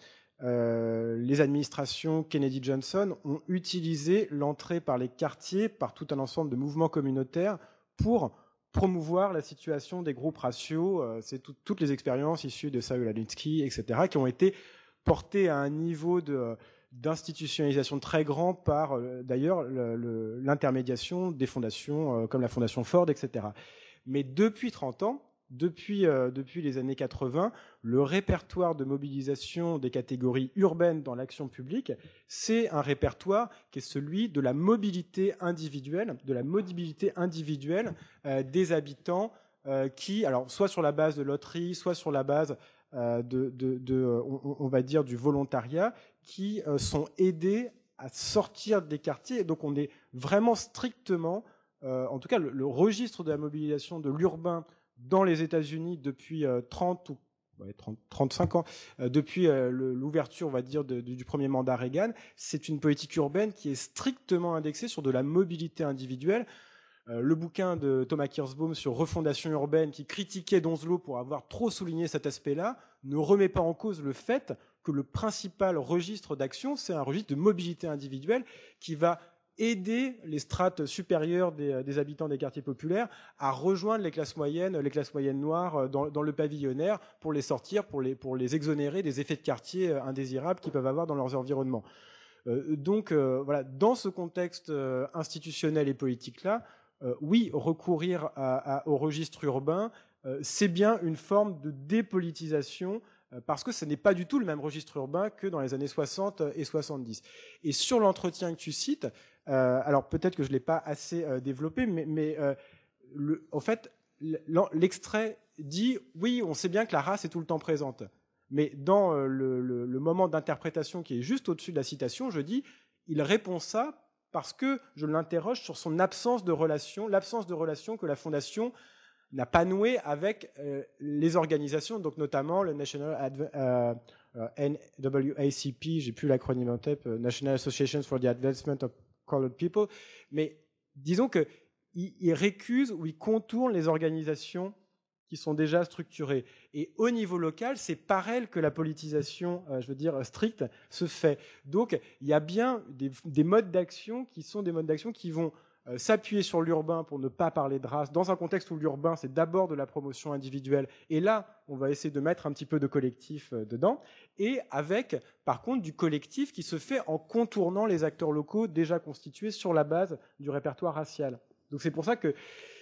Euh, les administrations Kennedy-Johnson ont utilisé l'entrée par les quartiers, par tout un ensemble de mouvements communautaires pour promouvoir la situation des groupes raciaux. Euh, c'est tout, toutes les expériences issues de Saul Alinsky, et cetera, qui ont été portées à un niveau de, d'institutionnalisation très grand par, euh, d'ailleurs, le, le, l'intermédiation des fondations euh, comme la Fondation Ford, et cetera. Mais depuis trente ans, Depuis, euh, depuis les années quatre-vingts, le répertoire de mobilisation des catégories urbaines dans l'action publique, c'est un répertoire qui est celui de la mobilité individuelle, de la mobilité individuelle euh, des habitants euh, qui, alors soit sur la base de loterie, soit sur la base euh, de, de, de on, on va dire, du volontariat, qui euh, sont aidés à sortir des quartiers. Et donc on est vraiment strictement, euh, en tout cas le, le registre de la mobilisation de l'urbain dans les États-Unis depuis euh, trente ou ouais, trente, trente-cinq ans, euh, depuis euh, le, l'ouverture, on va dire, de, de, du premier mandat Reagan, c'est une politique urbaine qui est strictement indexée sur de la mobilité individuelle. Euh, le bouquin de Thomas Kirschbaum sur refondation urbaine, qui critiquait Donzelot pour avoir trop souligné cet aspect-là, ne remet pas en cause le fait que le principal registre d'action, c'est un registre de mobilité individuelle qui va aider les strates supérieures des, des habitants des quartiers populaires à rejoindre les classes moyennes, les classes moyennes noires dans, dans le pavillonnaire pour les sortir, pour les, pour les exonérer des effets de quartier indésirables qu'ils peuvent avoir dans leurs environnements. Euh, donc euh, voilà, dans ce contexte euh, institutionnel et politique-là, euh, oui, recourir à, à, au registre urbain, euh, c'est bien une forme de dépolitisation parce que ce n'est pas du tout le même registre urbain que dans les années soixante et soixante-dix. Et sur l'entretien que tu cites, euh, alors peut-être que je ne l'ai pas assez euh, développé, mais, mais euh, le, en fait, l'extrait dit « oui, on sait bien que la race est tout le temps présente ». Mais dans euh, le, le, le moment d'interprétation qui est juste au-dessus de la citation, je dis « il répond ça parce que je l'interroge sur son absence de relation, l'absence de relation que la Fondation n'a pas noué avec euh, les organisations, donc notamment le National Adv- euh, euh, N W A C P, j'ai plus l'acronyme en tête, euh, National Association for the Advancement of Colored People, mais disons qu'il il récuse ou il contourne les organisations qui sont déjà structurées. Et au niveau local, c'est par elles que la politisation, euh, je veux dire, stricte, se fait. Donc, il y a bien des, des modes d'action qui sont des modes d'action qui vont s'appuyer sur l'urbain pour ne pas parler de race, dans un contexte où l'urbain, c'est d'abord de la promotion individuelle, et là, on va essayer de mettre un petit peu de collectif dedans, et avec, par contre, du collectif qui se fait en contournant les acteurs locaux déjà constitués sur la base du répertoire racial. Donc c'est pour ça que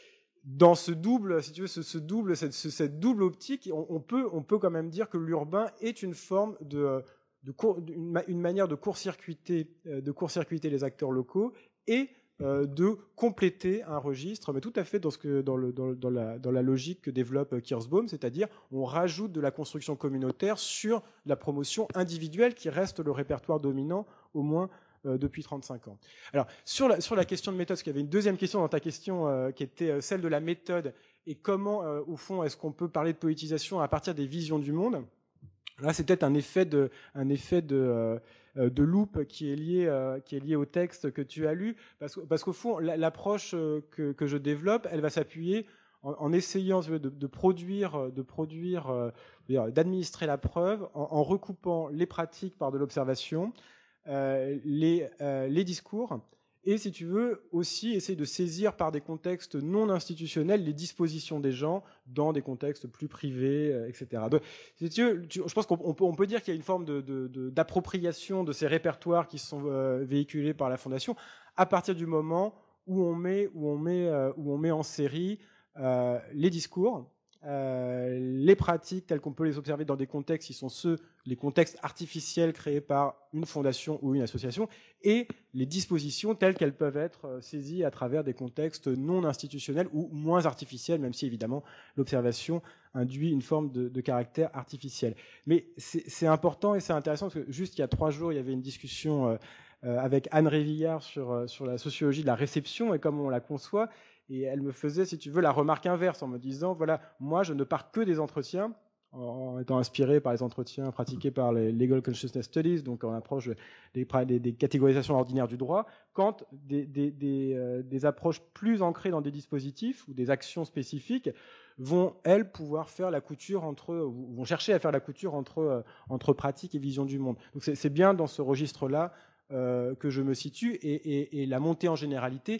dans ce double, si tu veux, ce, ce double, cette, ce, cette double optique, on, on peut, on peut quand même dire que l'urbain est une forme de, de cour, une, une manière de court-circuiter, de court-circuiter les acteurs locaux et euh, de compléter un registre, mais tout à fait dans ce que, dans le, dans, dans la, dans la logique que développe Kirschbaum, c'est-à-dire on rajoute de la construction communautaire sur la promotion individuelle qui reste le répertoire dominant au moins depuis trente-cinq ans. Alors, sur la, sur la question de méthode, parce qu'il y avait une deuxième question dans ta question euh, qui était celle de la méthode et comment, euh, au fond, est-ce qu'on peut parler de politisation à partir des visions du monde. Là, c'est peut-être un effet de, un effet de, euh, de loupe qui est, lié, euh, qui est lié au texte que tu as lu, parce, parce qu'au fond, l'approche que, que je développe, elle va s'appuyer en, en essayant de, de produire, de produire, euh, d'administrer la preuve, en, en recoupant les pratiques par de l'observation, Euh, les, euh, les discours, et si tu veux, aussi essayer de saisir par des contextes non institutionnels les dispositions des gens dans des contextes plus privés, euh, et cetera. Donc, si tu veux, tu, je pense qu'on peut, on peut dire qu'il y a une forme de, de, de, d'appropriation de ces répertoires qui sont euh, véhiculés par la Fondation à partir du moment où on met, où on met, euh, où on met en série euh, les discours, Euh, les pratiques telles qu'on peut les observer dans des contextes qui sont ceux, les contextes artificiels créés par une fondation ou une association, et les dispositions telles qu'elles peuvent être saisies à travers des contextes non institutionnels ou moins artificiels, même si évidemment l'observation induit une forme de, de caractère artificiel. Mais c'est important et c'est intéressant parce que juste il y a trois jours, il y avait une discussion euh, avec Anne Révillard sur, sur la sociologie de la réception et comment on la conçoit. Et elle me faisait, si tu veux, la remarque inverse en me disant, voilà, moi, je ne pars que des entretiens, en étant inspiré par les entretiens pratiqués par les Legal Consciousness Studies, donc en approche des, des, des catégorisations ordinaires du droit, quand des, des, des, euh, des approches plus ancrées dans des dispositifs ou des actions spécifiques vont, elles, pouvoir faire la couture entre, vont chercher à faire la couture entre, euh, entre pratique et vision du monde. Donc c'est bien dans ce registre-là euh, que je me situe, et, et, et la montée en généralité,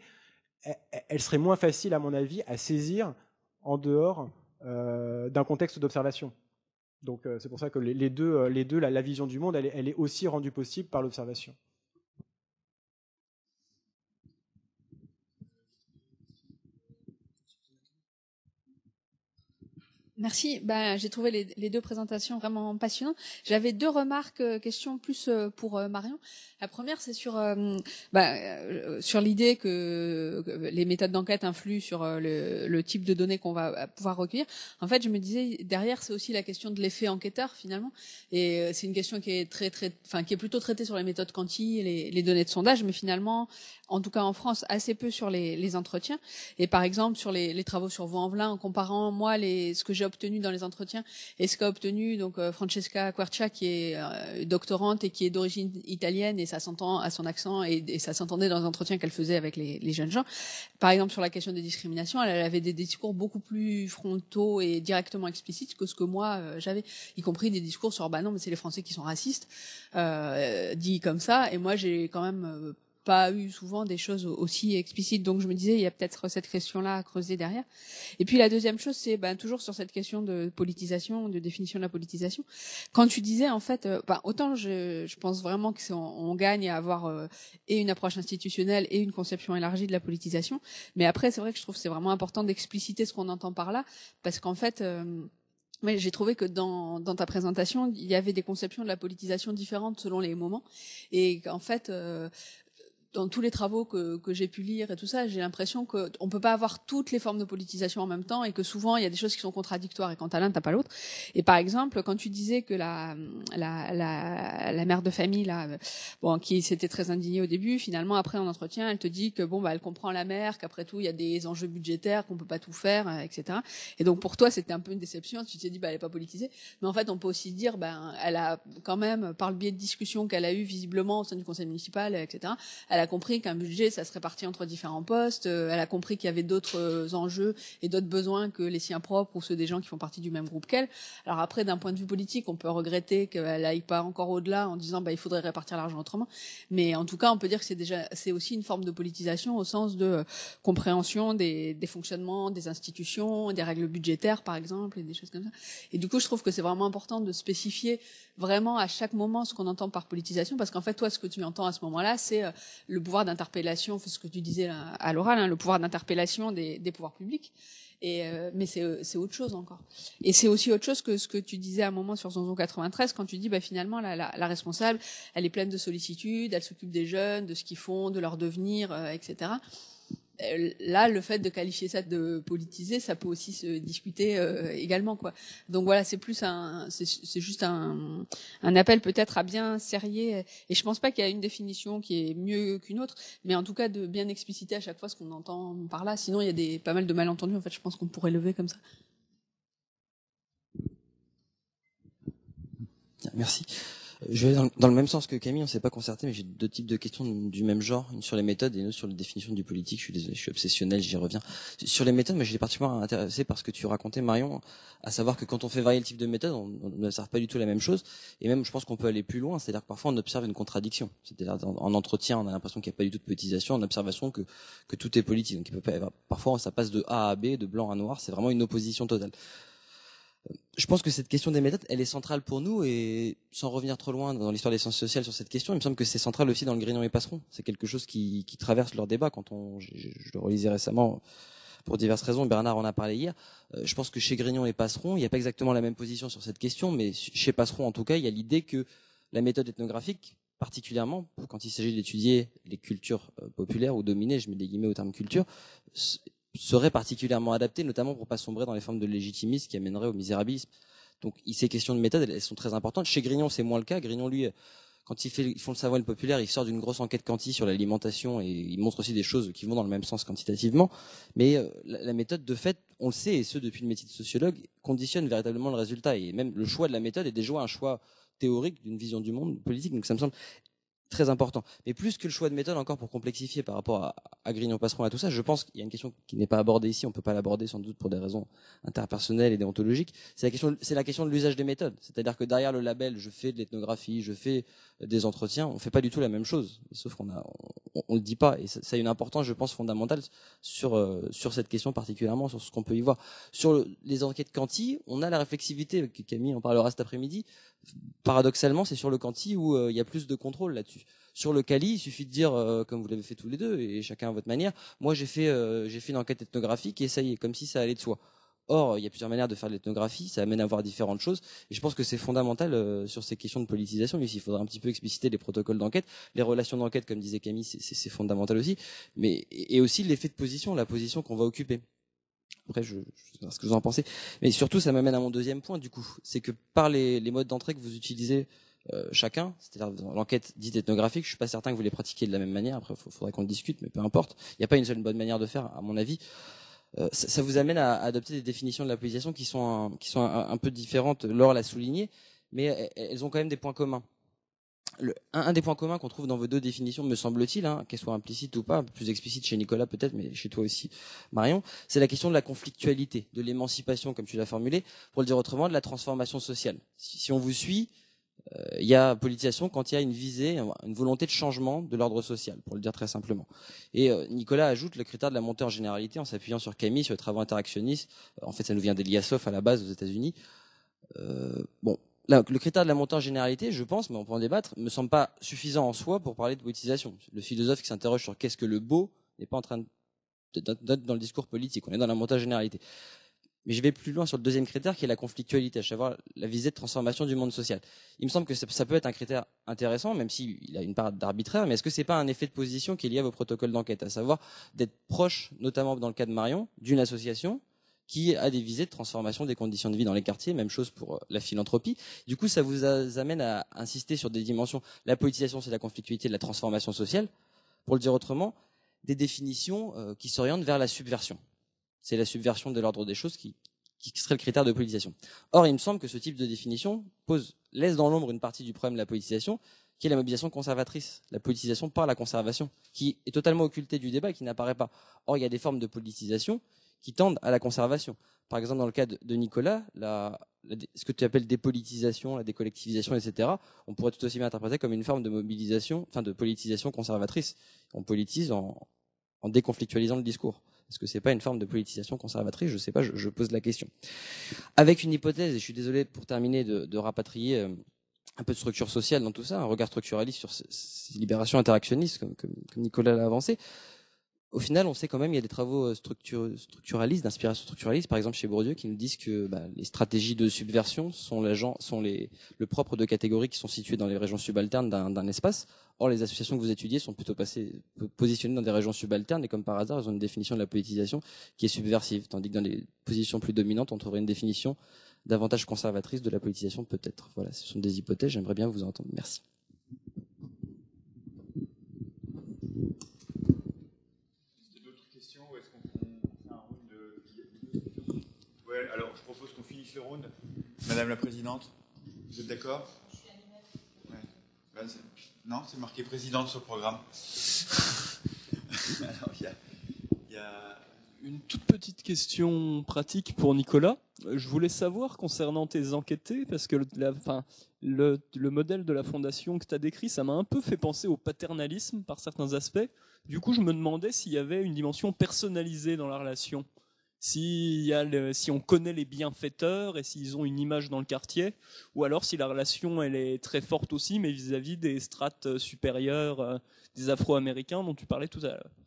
elle serait moins facile, à mon avis, à saisir en dehors euh, d'un contexte d'observation. Donc euh, c'est pour ça que les, les deux, les deux la, la vision du monde, elle est, elle est aussi rendue possible par l'observation. Merci. Ben, j'ai trouvé les, les deux présentations vraiment passionnantes. J'avais deux remarques, euh, questions plus euh, pour euh, Marion. La première, c'est sur euh, ben, euh, sur l'idée que, que les méthodes d'enquête influent sur euh, le, le type de données qu'on va pouvoir recueillir. En fait, je me disais derrière, c'est aussi la question de l'effet enquêteur finalement. Et euh, c'est une question qui est très très, enfin qui est plutôt traitée sur les méthodes quanti, les, les données de sondage, mais finalement, en tout cas en France, assez peu sur les, les entretiens. Et par exemple sur les, les travaux sur Vaux-en-Velin, en comparant moi les ce que j'ai obtenu dans les entretiens et ce qu'a obtenu donc euh, Francesca Quercia, qui est euh, doctorante et qui est d'origine italienne, et ça s'entend à son accent, et, et ça s'entendait dans les entretiens qu'elle faisait avec les, les jeunes gens. Par exemple sur la question des discriminations, elle, elle avait des discours beaucoup plus frontaux et directement explicites que ce que moi euh, j'avais, y compris des discours sur bah non mais c'est les Français qui sont racistes, euh, dit comme ça, et moi j'ai quand même euh, pas eu souvent des choses aussi explicites. Donc je me disais, il y a peut-être cette question-là à creuser derrière. Et puis la deuxième chose, c'est ben, toujours sur cette question de politisation, de définition de la politisation. Quand tu disais, en fait, euh, ben, autant je, je pense vraiment que c'est, on, on gagne à avoir euh, et une approche institutionnelle et une conception élargie de la politisation. Mais après, c'est vrai que je trouve que c'est vraiment important d'expliciter ce qu'on entend par là, parce qu'en fait... Euh, Mais j'ai trouvé que dans, dans ta présentation, il y avait des conceptions de la politisation différentes selon les moments, et qu'en fait, euh, dans tous les travaux que, que j'ai pu lire et tout ça, j'ai l'impression qu'on peut pas avoir toutes les formes de politisation en même temps, et que souvent il y a des choses qui sont contradictoires, et quand t'as l'un, t'as pas l'autre. Et par exemple, quand tu disais que la la la, la mère de famille là, bon, qui s'était très indignée au début, finalement après en entretien, elle te dit que bon bah elle comprend la mère, qu'après tout il y a des enjeux budgétaires, qu'on peut pas tout faire, et cetera. Et donc pour toi c'était un peu une déception, tu t'es dit bah elle est pas politisée, mais en fait on peut aussi dire ben elle a quand même, par le biais de discussions qu'elle a eues visiblement au sein du conseil municipal, et cetera. Elle a compris qu'un budget, ça se répartit entre différents postes. Euh, elle a compris qu'il y avait d'autres euh, enjeux et d'autres besoins que les siens propres ou ceux des gens qui font partie du même groupe qu'elle. Alors après, d'un point de vue politique, on peut regretter qu'elle aille pas encore au-delà en disant bah il faudrait répartir l'argent autrement. Mais en tout cas, on peut dire que c'est déjà, c'est aussi une forme de politisation au sens de euh, compréhension des, des fonctionnements des institutions, des règles budgétaires par exemple, et des choses comme ça. Et du coup, je trouve que c'est vraiment important de spécifier vraiment à chaque moment ce qu'on entend par politisation, parce qu'en fait, toi, ce que tu entends à ce moment-là, c'est euh, le pouvoir d'interpellation, c'est ce que tu disais là, à l'oral, hein, le pouvoir d'interpellation des, des pouvoirs publics. Et euh, mais c'est c'est autre chose encore. Et c'est aussi autre chose que ce que tu disais à un moment sur Zonzon quatre-vingt-treize, quand tu dis bah finalement la, la, la responsable, elle est pleine de sollicitude, elle s'occupe des jeunes, de ce qu'ils font, de leur devenir, euh, et cetera. Là, le fait de qualifier ça de politisé, ça peut aussi se discuter euh, également, quoi. Donc voilà, c'est plus un, c'est, c'est juste un, un appel peut-être à bien serrer. Et je pense pas qu'il y a une définition qui est mieux qu'une autre, mais en tout cas de bien expliciter à chaque fois ce qu'on entend par là. Sinon, il y a des pas mal de malentendus. En fait, je pense qu'on pourrait lever comme ça. Merci. Je vais dans, dans le même sens que Camille, on s'est pas concerté, mais j'ai deux types de questions du même genre, une sur les méthodes et une autre sur la définition du politique. Je suis désolé, je suis obsessionnel, j'y reviens. Sur les méthodes, moi j'étais particulièrement intéressé par ce que tu racontais, Marion, à savoir que quand on fait varier le type de méthode, on n'observe pas du tout la même chose, et même je pense qu'on peut aller plus loin, c'est-à-dire que parfois on observe une contradiction. C'est-à-dire en entretien, on a l'impression qu'il n'y a pas du tout de politisation, en observation que que tout est politique. Donc il peut pas y avoir, parfois ça passe de A à B, de blanc à noir, c'est vraiment une opposition totale. Je pense que cette question des méthodes, elle est centrale pour nous, et sans revenir trop loin dans l'histoire des sciences sociales sur cette question, il me semble que c'est central aussi dans le Grignon et Passeron. C'est quelque chose qui, qui traverse leur débat. Quand on, je, je le relisais récemment pour diverses raisons, Bernard en a parlé hier. Euh, je pense que chez Grignon et Passeron, il n'y a pas exactement la même position sur cette question, mais chez Passeron en tout cas, il y a l'idée que la méthode ethnographique, particulièrement quand il s'agit d'étudier les cultures euh, populaires ou dominées, je mets des guillemets au terme culture, serait particulièrement adapté, notamment pour pas sombrer dans les formes de légitimisme qui amèneraient au misérabilisme. Donc, ces questions de méthode, elles sont très importantes. Chez Grignon, c'est moins le cas. Grignon, lui, quand il fait, ils font le savoir et le populaire, il sort d'une grosse enquête quanti sur l'alimentation et il montre aussi des choses qui vont dans le même sens quantitativement. Mais euh, la, la méthode, de fait, on le sait, et ce depuis le métier de sociologue, conditionne véritablement le résultat. Et même le choix de la méthode est déjà un choix théorique d'une vision du monde politique. Donc, ça me semble très important. Mais plus que le choix de méthode, encore pour complexifier par rapport à, à Grignon-Passeron et à tout ça, je pense qu'il y a une question qui n'est pas abordée ici, on peut pas l'aborder sans doute pour des raisons interpersonnelles et déontologiques, c'est la question, c'est la question de l'usage des méthodes. C'est-à-dire que derrière le label, je fais de l'ethnographie, je fais des entretiens, on fait pas du tout la même chose. Sauf qu'on a, on, on le dit pas, et ça, ça a une importance, je pense, fondamentale sur, euh, sur cette question particulièrement, sur ce qu'on peut y voir. Sur le, les enquêtes quanti, on a la réflexivité, Camille en parlera cet après-midi. Paradoxalement, c'est sur le quanti où il euh, y a plus de contrôle là-dessus. Sur le quali, il suffit de dire, euh, comme vous l'avez fait tous les deux, et chacun à votre manière, moi j'ai fait, euh, j'ai fait une enquête ethnographique et ça y est, comme si ça allait de soi. Or, il y a plusieurs manières de faire de l'ethnographie, ça amène à voir différentes choses, et je pense que c'est fondamental euh, sur ces questions de politisation, mais il faudra un petit peu expliciter les protocoles d'enquête, les relations d'enquête, comme disait Camille, c'est, c'est, c'est fondamental aussi, mais et aussi l'effet de position, la position qu'on va occuper. Après, je, je sais ce que vous en pensez. Mais surtout, ça m'amène à mon deuxième point, du coup. C'est que par les, les modes d'entrée que vous utilisez euh, chacun, c'est-à-dire dans l'enquête dite ethnographique, je suis pas certain que vous les pratiquiez de la même manière. Après, il faudrait qu'on le discute, mais peu importe. Il n'y a pas une seule bonne manière de faire, à mon avis. Euh, ça, ça vous amène à, à adopter des définitions de la politisation qui sont, un, qui sont un, un peu différentes. Laure l'a souligné, mais elles ont quand même des points communs. Le, un, un des points communs qu'on trouve dans vos deux définitions, me semble-t-il, hein, qu'elles soient implicites ou pas, plus explicite chez Nicolas peut-être, mais chez toi aussi, Marion, c'est la question de la conflictualité, de l'émancipation, comme tu l'as formulé, pour le dire autrement, de la transformation sociale. Si, si on vous suit, il euh, y a politisation quand il y a une visée, une volonté de changement de l'ordre social, pour le dire très simplement. Et euh, Nicolas ajoute le critère de la montée en généralité en s'appuyant sur Camille, sur les travaux interactionnistes. En fait, ça nous vient d'Eliassoff à la base aux États-Unis. Euh, bon. Là, le critère de la montée en généralité, je pense, mais on peut en débattre, me semble pas suffisant en soi pour parler de politisation. Le philosophe qui s'interroge sur qu'est-ce que le beau n'est pas en train d'être dans le discours politique. On est dans la montée en généralité. Mais je vais plus loin sur le deuxième critère qui est la conflictualité, à savoir la visée de transformation du monde social. Il me semble que ça, ça peut être un critère intéressant, même s'il a une part d'arbitraire, mais est-ce que c'est pas un effet de position qui est lié à vos protocoles d'enquête, à savoir d'être proche, notamment dans le cas de Marion, d'une association qui a des visées de transformation des conditions de vie dans les quartiers, même chose pour la philanthropie. Du coup, ça vous amène à insister sur des dimensions. La politisation, c'est la conflictualité de la transformation sociale. Pour le dire autrement, des définitions euh, qui s'orientent vers la subversion. C'est la subversion de l'ordre des choses qui, qui serait le critère de politisation. Or, il me semble que ce type de définition pose, laisse dans l'ombre une partie du problème de la politisation, qui est la mobilisation conservatrice, la politisation par la conservation, qui est totalement occultée du débat et qui n'apparaît pas. Or, il y a des formes de politisation qui tendent à la conservation. Par exemple, dans le cas de, de Nicolas, la, la, ce que tu appelles dépolitisation, la décollectivisation, et cetera, on pourrait tout aussi bien interpréter comme une forme de mobilisation, enfin de politisation conservatrice. On politise en, en déconflictualisant le discours. Est-ce que c'est pas une forme de politisation conservatrice? Je sais pas, je, je pose la question. Avec une hypothèse, et je suis désolé pour terminer de, de rapatrier euh, un peu de structure sociale dans tout ça, un regard structuraliste sur ces, ces libérations interactionnistes, comme, comme, comme Nicolas l'a avancé. Au final, on sait quand même il y a des travaux structur, structuralistes, d'inspiration structuraliste, par exemple chez Bourdieu, qui nous disent que bah, les stratégies de subversion sont, l'agent, sont les, le propre de catégories qui sont situées dans les régions subalternes d'un, d'un espace. Or, les associations que vous étudiez sont plutôt passées, positionnées dans des régions subalternes, et comme par hasard, elles ont une définition de la politisation qui est subversive, tandis que dans les positions plus dominantes, on trouverait une définition davantage conservatrice de la politisation, peut-être. Voilà, ce sont des hypothèses, j'aimerais bien vous entendre. Merci. Ouais, alors je propose qu'on finisse le round. Madame la Présidente, vous êtes d'accord? Ouais. Ben, c'est... Non, c'est marqué Présidente sur le programme. Alors, il y a, y a... Une toute petite question pratique pour Nicolas. Je voulais savoir concernant tes enquêtés, parce que la, enfin, le, le modèle de la fondation que tu as décrit, ça m'a un peu fait penser au paternalisme par certains aspects. Du coup, je me demandais s'il y avait une dimension personnalisée dans la relation. Si, y a le, si on connaît les bienfaiteurs et s'ils ont une image dans le quartier, ou alors si la relation elle est très forte aussi, mais vis-à-vis des strates supérieures, euh, des Afro-Américains dont tu parlais tout à l'heure.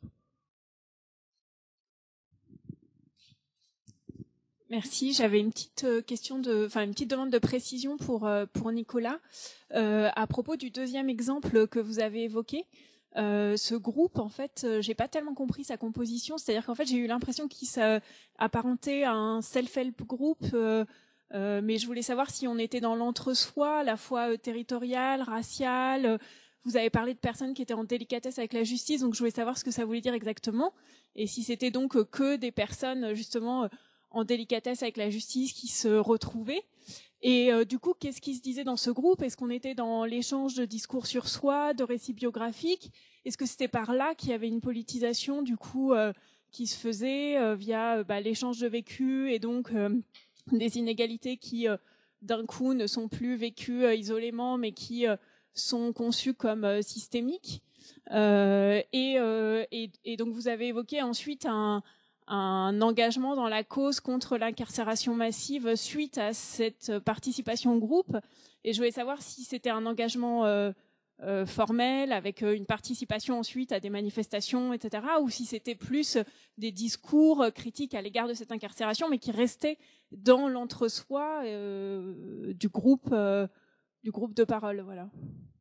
Merci. J'avais une petite question de, enfin une petite demande de précision pour pour Nicolas euh, à propos du deuxième exemple que vous avez évoqué. Euh, ce groupe, en fait, euh, j'ai pas tellement compris sa composition. C'est-à-dire qu'en fait, j'ai eu l'impression qu'il s'apparentait à un self-help group, euh, euh, mais je voulais savoir si on était dans l'entre-soi, à la fois euh, territorial, racial. Euh, vous avez parlé de personnes qui étaient en délicatesse avec la justice, donc je voulais savoir ce que ça voulait dire exactement, et si c'était donc euh, que des personnes justement euh, en délicatesse avec la justice qui se retrouvaient. Et euh, du coup, qu'est-ce qui se disait dans ce groupe? Est-ce qu'on était dans l'échange de discours sur soi, de récits biographiques? Est-ce que c'était par là qu'il y avait une politisation du coup euh, qui se faisait euh, via euh, bah, l'échange de vécus et donc euh, des inégalités qui euh, d'un coup ne sont plus vécues euh, isolément, mais qui euh, sont conçues comme euh, systémiques? euh, et, euh, et, et donc vous avez évoqué ensuite un un engagement dans la cause contre l'incarcération massive suite à cette participation au groupe. Et je voulais savoir si c'était un engagement euh, euh, formel, avec une participation ensuite à des manifestations, et cetera, ou si c'était plus des discours critiques à l'égard de cette incarcération, mais qui restaient dans l'entre-soi euh, du groupe, euh, du groupe de parole. Voilà.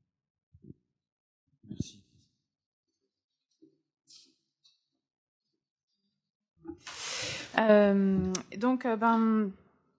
Merci. Euh, donc, euh, ben,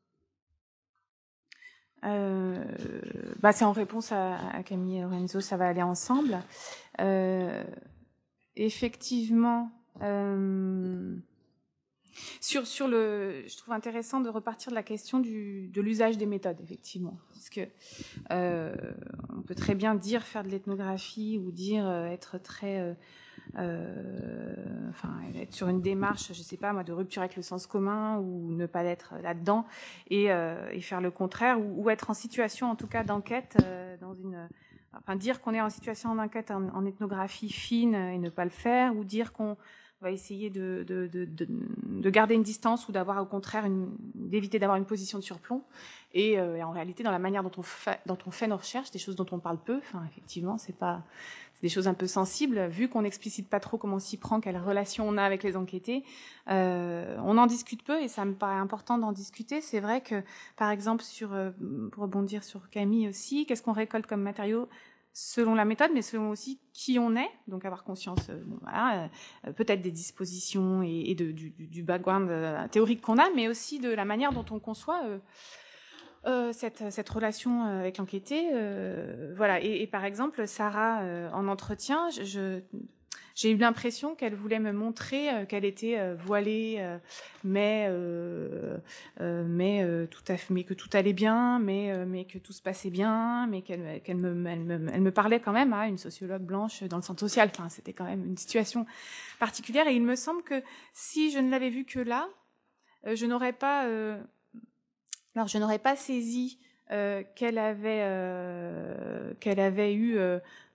euh, bah, c'est en réponse à, à Camille Lorenzo, ça va aller ensemble. Euh, effectivement, euh, sur sur le, je trouve intéressant de repartir de la question du de l'usage des méthodes, effectivement, parce que euh, on peut très bien dire faire de l'ethnographie ou dire euh, être très euh, Euh, enfin, être sur une démarche, je sais pas moi, de rupture avec le sens commun ou ne pas être là-dedans et, euh, et faire le contraire ou, ou être en situation, en tout cas, d'enquête euh, dans une, enfin, dire qu'on est en situation d'enquête en, en ethnographie fine et ne pas le faire, ou dire qu'on va essayer de, de, de, de, de garder une distance ou d'avoir au contraire une, d'éviter d'avoir une position de surplomb. Et, euh, et en réalité, dans la manière dont on fait, dont on fait nos recherches, des choses dont on parle peu, enfin, effectivement, c'est pas, c'est des choses un peu sensibles, vu qu'on n'explicite pas trop comment on s'y prend, quelle relation on a avec les enquêtés. Euh, on en discute peu et ça me paraît important d'en discuter. C'est vrai que, par exemple, sur, euh, pour rebondir sur Camille aussi, qu'est-ce qu'on récolte comme matériaux selon la méthode, mais selon aussi qui on est, donc avoir conscience, euh, bon, voilà, euh, peut-être des dispositions et, et de, du, du background euh, théorique qu'on a, mais aussi de la manière dont on conçoit euh, euh, cette, cette relation avec l'enquêté. Euh, voilà. Et, et par exemple, Sarah, euh, en entretien, je, je j'ai eu l'impression qu'elle voulait me montrer euh, qu'elle était euh, voilée, euh, mais euh, euh, mais euh, tout à fait, mais que tout allait bien, mais euh, mais que tout se passait bien, mais qu'elle qu'elle me, elle me elle me parlait quand même à une sociologue blanche dans le centre social. Enfin, c'était quand même une situation particulière. Et il me semble que si je ne l'avais vue que là, euh, je n'aurais pas euh, alors je n'aurais pas saisi euh, qu'elle avait euh, qu'elle avait eu euh,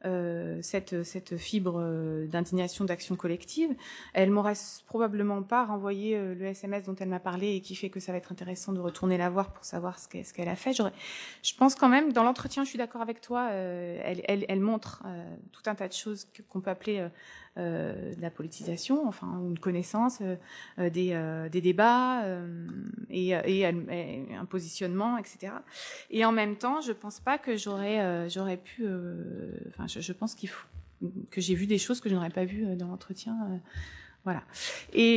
euh, cette, cette fibre d'indignation, d'action collective. Elle m'aurait probablement pas renvoyé euh, le S M S dont elle m'a parlé et qui fait que ça va être intéressant de retourner la voir pour savoir ce qu'elle, ce qu'elle a fait. J'aurais, je pense quand même, dans l'entretien, je suis d'accord avec toi, euh, elle, elle, elle montre euh, tout un tas de choses que, qu'on peut appeler euh, euh, de la politisation, enfin, ou une connaissance euh, des, euh, des débats euh, et, et, et un positionnement, et cetera. Et en même temps, je pense pas que j'aurais, euh, j'aurais pu, euh, enfin, je, je pense qu'il faut que j'ai vu des choses que je n'aurais pas vues dans l'entretien, euh, voilà. Et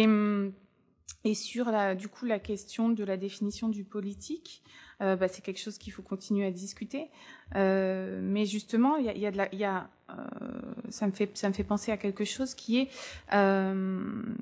et sur la, du coup, la question de la définition du politique, euh, bah, c'est quelque chose qu'il faut continuer à discuter. Euh, mais justement, il y a, il y a de la, il y a, euh, ça me fait, ça me fait penser à quelque chose qui est, euh,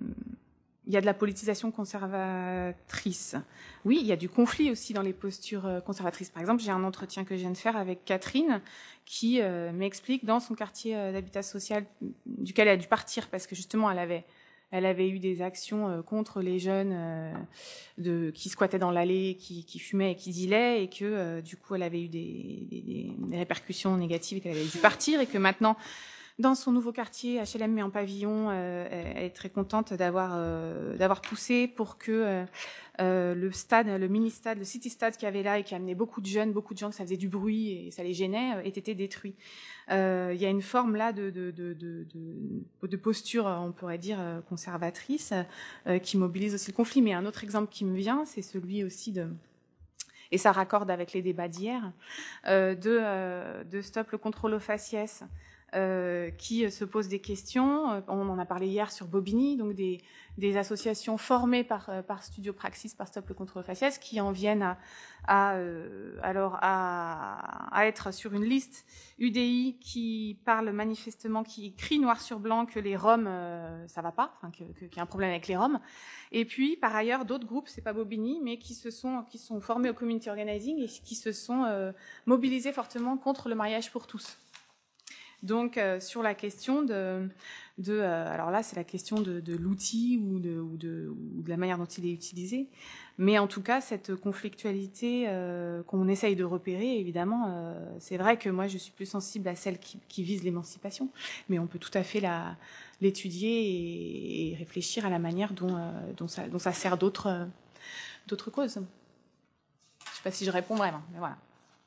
il y a de la politisation conservatrice. Oui, il y a du conflit aussi dans les postures conservatrices. Par exemple, j'ai un entretien que je viens de faire avec Catherine qui euh, m'explique dans son quartier d'habitat social duquel elle a dû partir parce que justement elle avait Elle avait eu des actions euh, contre les jeunes euh, de, qui squattaient dans l'allée, qui, qui fumaient et qui dealaient, et que euh, du coup, elle avait eu des, des, des répercussions négatives et qu'elle avait dû partir, et que maintenant, dans son nouveau quartier, H L M mais en pavillon, euh, elle est très contente d'avoir euh, d'avoir poussé pour que euh, euh, le stade, le mini-stade, le city-stade qu'il y avait là et qui amenait beaucoup de jeunes, beaucoup de gens, que ça faisait du bruit et ça les gênait, ait été détruit. Euh, il y a une forme là de, de, de, de, de, de posture, on pourrait dire, conservatrice, euh, qui mobilise aussi le conflit. Mais un autre exemple qui me vient, c'est celui aussi de... Et ça raccorde avec les débats d'hier, euh, de, euh, de Stop le contrôle aux faciès, Euh, qui se posent des questions. On en a parlé hier sur Bobigny, donc des, des associations formées par, par Studio Praxis, par Stop le contrôle aux faciès, qui en viennent à, à, euh, alors à, à être sur une liste U D I qui parle manifestement, qui crie noir sur blanc que les Roms, euh, ça va pas, enfin, que, que, qu'il y a un problème avec les Roms. Et puis, par ailleurs, d'autres groupes, c'est pas Bobigny, mais qui se sont, qui sont formés au community organizing et qui se sont euh, mobilisés fortement contre le mariage pour tous. Donc, euh, sur la question de, de euh, alors là, c'est la question de, de l'outil ou de, ou, de, ou de la manière dont il est utilisé. Mais en tout cas, cette conflictualité euh, qu'on essaye de repérer, évidemment, euh, c'est vrai que moi, je suis plus sensible à celle qui, qui vise l'émancipation. Mais on peut tout à fait la, l'étudier et, et réfléchir à la manière dont, euh, dont, ça, dont ça sert d'autres, euh, d'autres causes. Je ne sais pas si je réponds vraiment, mais voilà.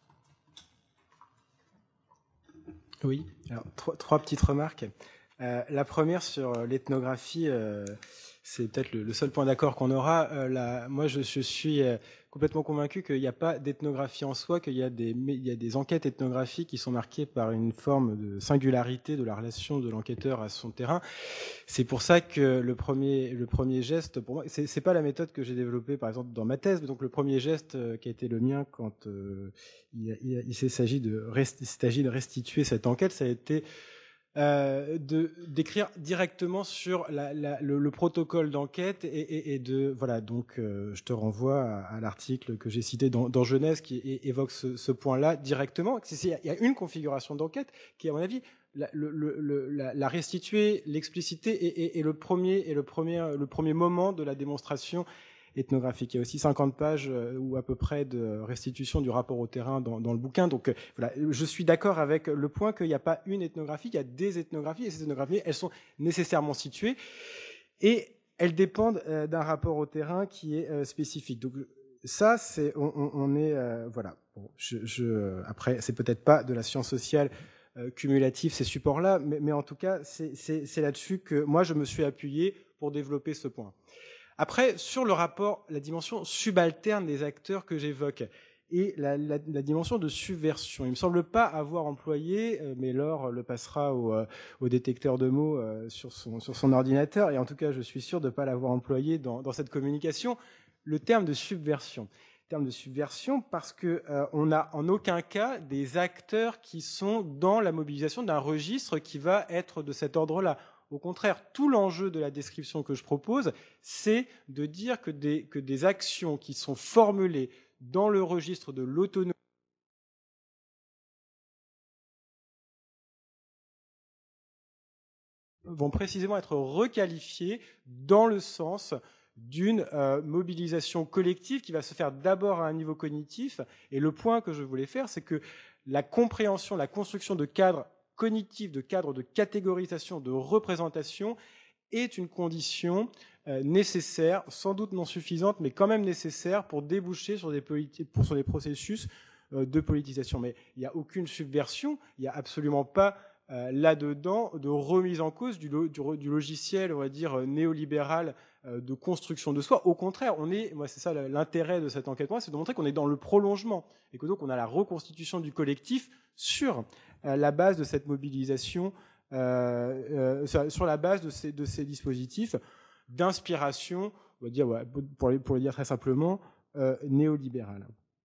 Oui, alors trois, trois petites remarques. Euh, la première sur l'ethnographie, euh, c'est peut-être le, le seul point d'accord qu'on aura. Euh, la, moi, je, je suis euh, complètement convaincu qu'il n'y a pas d'ethnographie en soi, qu'il y a des, il y a des enquêtes ethnographiques qui sont marquées par une forme de singularité de la relation de l'enquêteur à son terrain. C'est pour ça que le premier, le premier geste, pour moi, c'est, c'est pas la méthode que j'ai développée, par exemple, dans ma thèse. Donc, le premier geste euh, qui a été le mien quand euh, il, il, il s'agit de, rest, il s'agit de restituer cette enquête, ça a été Euh, de d'écrire directement sur la, la, le, le protocole d'enquête et, et, et de voilà donc euh, je te renvoie à, à l'article que j'ai cité dans, dans Genèse qui é, évoque ce, ce point-là directement. Il y a une configuration d'enquête qui, à mon avis, la, le, le, la, la restituer, l'expliciter et, et, et le premier et le premier le premier moment de la démonstration ethnographique. Il y a aussi cinquante pages euh, ou à peu près de restitution du rapport au terrain dans, dans le bouquin. Donc euh, voilà, je suis d'accord avec le point qu'il n'y a pas une ethnographie, il y a des ethnographies et ces ethnographies, elles sont nécessairement situées et elles dépendent euh, d'un rapport au terrain qui est euh, spécifique. Donc ça, c'est on, on, on est euh, voilà. Bon, je, je, après, c'est peut-être pas de la science sociale euh, cumulative ces supports-là, mais, mais en tout cas, c'est, c'est, c'est là-dessus que moi je me suis appuyé pour développer ce point. Après, sur le rapport, la dimension subalterne des acteurs que j'évoque et la, la, la dimension de subversion. Il me semble pas avoir employé, euh, mais Laure le passera au, euh, au détecteur de mots euh, sur, son, sur son ordinateur, et en tout cas, je suis sûr de ne pas l'avoir employé dans, dans cette communication, le terme de subversion. Le terme de subversion parce que euh, on n'a en aucun cas des acteurs qui sont dans la mobilisation d'un registre qui va être de cet ordre-là. Au contraire, tout l'enjeu de la description que je propose, c'est de dire que des, que des actions qui sont formulées dans le registre de l'autonomie vont précisément être requalifiées dans le sens d'une euh, mobilisation collective qui va se faire d'abord à un niveau cognitif. Et le point que je voulais faire, c'est que la compréhension, la construction de cadres cognitif, de cadre de catégorisation, de représentation est une condition euh, nécessaire, sans doute non suffisante, mais quand même nécessaire pour déboucher sur des, politi- pour, sur des processus euh, de politisation. Mais il n'y a aucune subversion, il n'y a absolument pas euh, là-dedans de remise en cause du, lo- du, du logiciel, on va dire, néolibéral euh, de construction de soi. Au contraire, on est, moi c'est ça l'intérêt de cette enquête, c'est de montrer qu'on est dans le prolongement et que donc on a la reconstitution du collectif sur euh, la base de cette mobilisation, Euh, euh, sur la base de ces, de ces dispositifs d'inspiration, on va dire, ouais, pour, pour le dire très simplement, euh, néolibérale.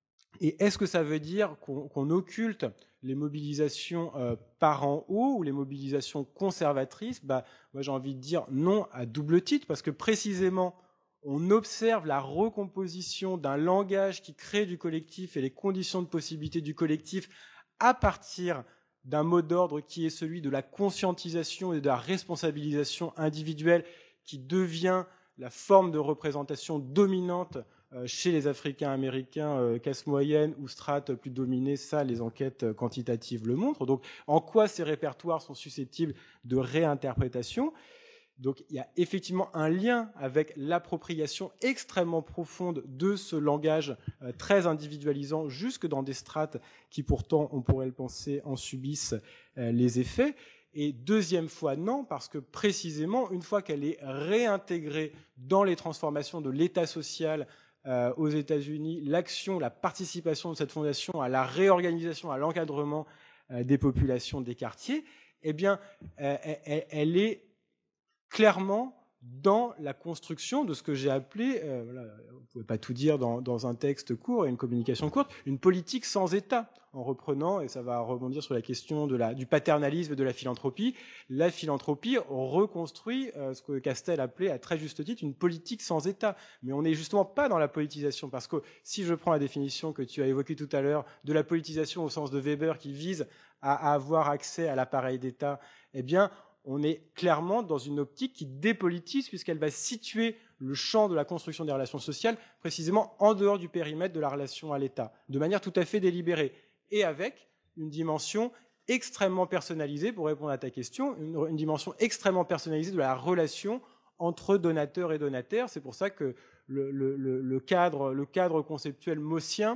Et est-ce que ça veut dire qu'on, qu'on occulte les mobilisations euh, par en haut ou les mobilisations conservatrices? Bah, moi j'ai envie de dire non à double titre, parce que précisément on observe la recomposition d'un langage qui crée du collectif et les conditions de possibilité du collectif à partir d'un mot d'ordre qui est celui de la conscientisation et de la responsabilisation individuelle qui devient la forme de représentation dominante chez les Africains américains, classe moyenne ou strates plus dominées. Ça, les enquêtes quantitatives le montrent. Donc, en quoi ces répertoires sont susceptibles de réinterprétation? Donc, il y a effectivement un lien avec l'appropriation extrêmement profonde de ce langage euh, très individualisant, jusque dans des strates qui, pourtant, on pourrait le penser, en subissent euh, les effets. Et deuxième fois, non, parce que précisément, une fois qu'elle est réintégrée dans les transformations de l'État social euh, aux États-Unis, l'action, la participation de cette fondation à la réorganisation, à l'encadrement euh, des populations des quartiers, eh bien, euh, elle, elle est clairement dans la construction de ce que j'ai appelé, euh, voilà, vous ne pouvez pas tout dire dans, dans un texte court et une communication courte, une politique sans État, en reprenant, et ça va rebondir sur la question de la, du paternalisme et de la philanthropie, la philanthropie reconstruit euh, ce que Castel appelait à très juste titre une politique sans État. Mais on n'est justement pas dans la politisation, parce que si je prends la définition que tu as évoquée tout à l'heure de la politisation au sens de Weber qui vise à, à avoir accès à l'appareil d'État, eh bien, on est clairement dans une optique qui dépolitise, puisqu'elle va situer le champ de la construction des relations sociales précisément en dehors du périmètre de la relation à l'État, de manière tout à fait délibérée, et avec une dimension extrêmement personnalisée, pour répondre à ta question, une, une dimension extrêmement personnalisée de la relation entre donateurs et donataires. C'est pour ça que le, le, le, cadre, le cadre conceptuel maussien,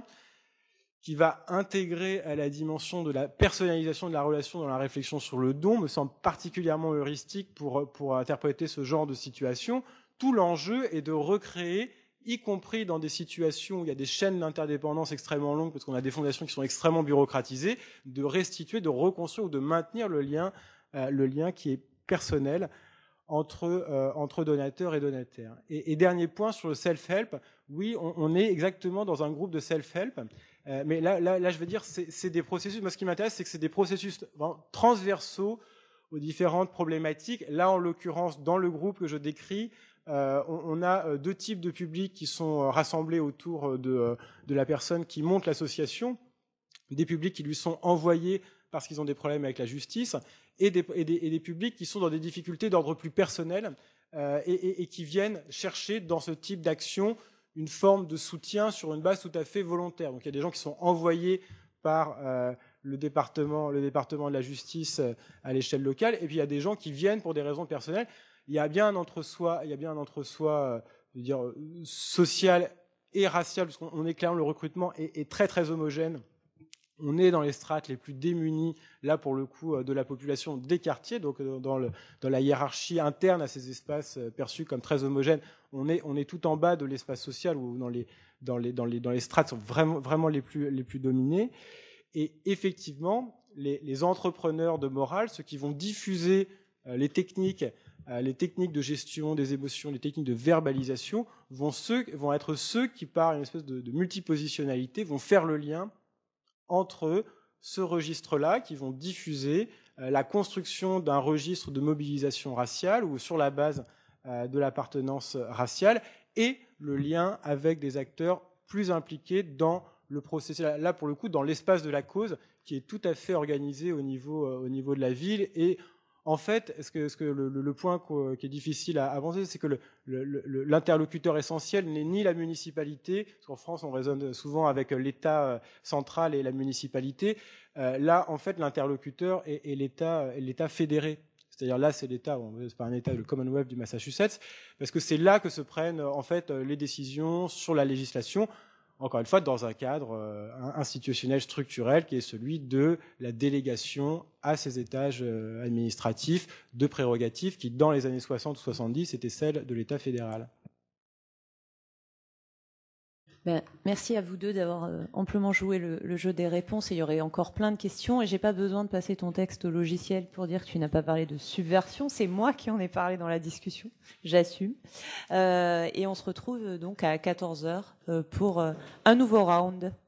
qui va intégrer à la dimension de la personnalisation de la relation dans la réflexion sur le don, me semble particulièrement heuristique pour, pour interpréter ce genre de situation. Tout l'enjeu est de recréer, y compris dans des situations où il y a des chaînes d'interdépendance extrêmement longues, parce qu'on a des fondations qui sont extrêmement bureaucratisées, de restituer, de reconstruire ou de maintenir le lien, euh, le lien qui est personnel entre, euh, entre donateurs et donataires. Et, et dernier point sur le self-help, oui, on, on est exactement dans un groupe de self-help. Euh, mais là, là, là, je veux dire, c'est, c'est des processus. Moi, ce qui m'intéresse, c'est que c'est des processus transversaux aux différentes problématiques. Là, en l'occurrence, dans le groupe que je décris, euh, on, on a deux types de publics qui sont rassemblés autour de, de la personne qui monte l'association. Des publics qui lui sont envoyés parce qu'ils ont des problèmes avec la justice, et des, et des, et des publics qui sont dans des difficultés d'ordre plus personnel euh, et, et, et qui viennent chercher dans ce type d'action une forme de soutien sur une base tout à fait volontaire. Donc il y a des gens qui sont envoyés par euh, le département, le département de la justice euh, à l'échelle locale, et puis il y a des gens qui viennent pour des raisons personnelles. Il y a bien un entre-soi, il y a bien un entre-soi, euh, je veux dire, social et racial, parce qu'on est clairement, le recrutement est, est très très homogène. On est dans les strates les plus démunies, là pour le coup, de la population des quartiers, donc dans, le, dans la hiérarchie interne à ces espaces perçus comme très homogènes, on est, on est tout en bas de l'espace social, ou dans les, dans les, dans les, dans les strates sont vraiment, vraiment les plus, les plus dominées. Et effectivement, les, les entrepreneurs de morale, ceux qui vont diffuser les techniques, les techniques de gestion des émotions, les techniques de verbalisation, vont, ceux, vont être ceux qui, par une espèce de, de multipositionnalité, vont faire le lien entre ce registre-là, qui vont diffuser euh, la construction d'un registre de mobilisation raciale ou sur la base euh, de l'appartenance raciale, et le lien avec des acteurs plus impliqués dans le processus, là pour le coup dans l'espace de la cause, qui est tout à fait organisé au niveau, euh, au niveau de la ville. Et en fait, est-ce que, est-ce que le, le point qui est difficile à avancer, c'est que le, le, le, l'interlocuteur essentiel n'est ni la municipalité, parce qu'en France, on raisonne souvent avec l'État central et la municipalité. Euh, là, en fait, l'interlocuteur est, est l'État, est l'État fédéré. C'est-à-dire là, c'est l'État, bon, c'est pas un État, le Commonwealth du Massachusetts, parce que c'est là que se prennent en fait les décisions sur la législation. Encore une fois, dans un cadre euh, institutionnel structurel qui est celui de la délégation à ces étages euh, administratifs de prérogatives qui, dans les années soixante ou soixante-dix, étaient celles de l'État fédéral. Ben, merci à vous deux d'avoir euh, amplement joué le, le jeu des réponses. Et il y aurait encore plein de questions. Et j'ai pas besoin de passer ton texte au logiciel pour dire que tu n'as pas parlé de subversion. C'est moi qui en ai parlé dans la discussion. J'assume. Euh, et on se retrouve donc à quatorze heures euh, pour euh, un nouveau round.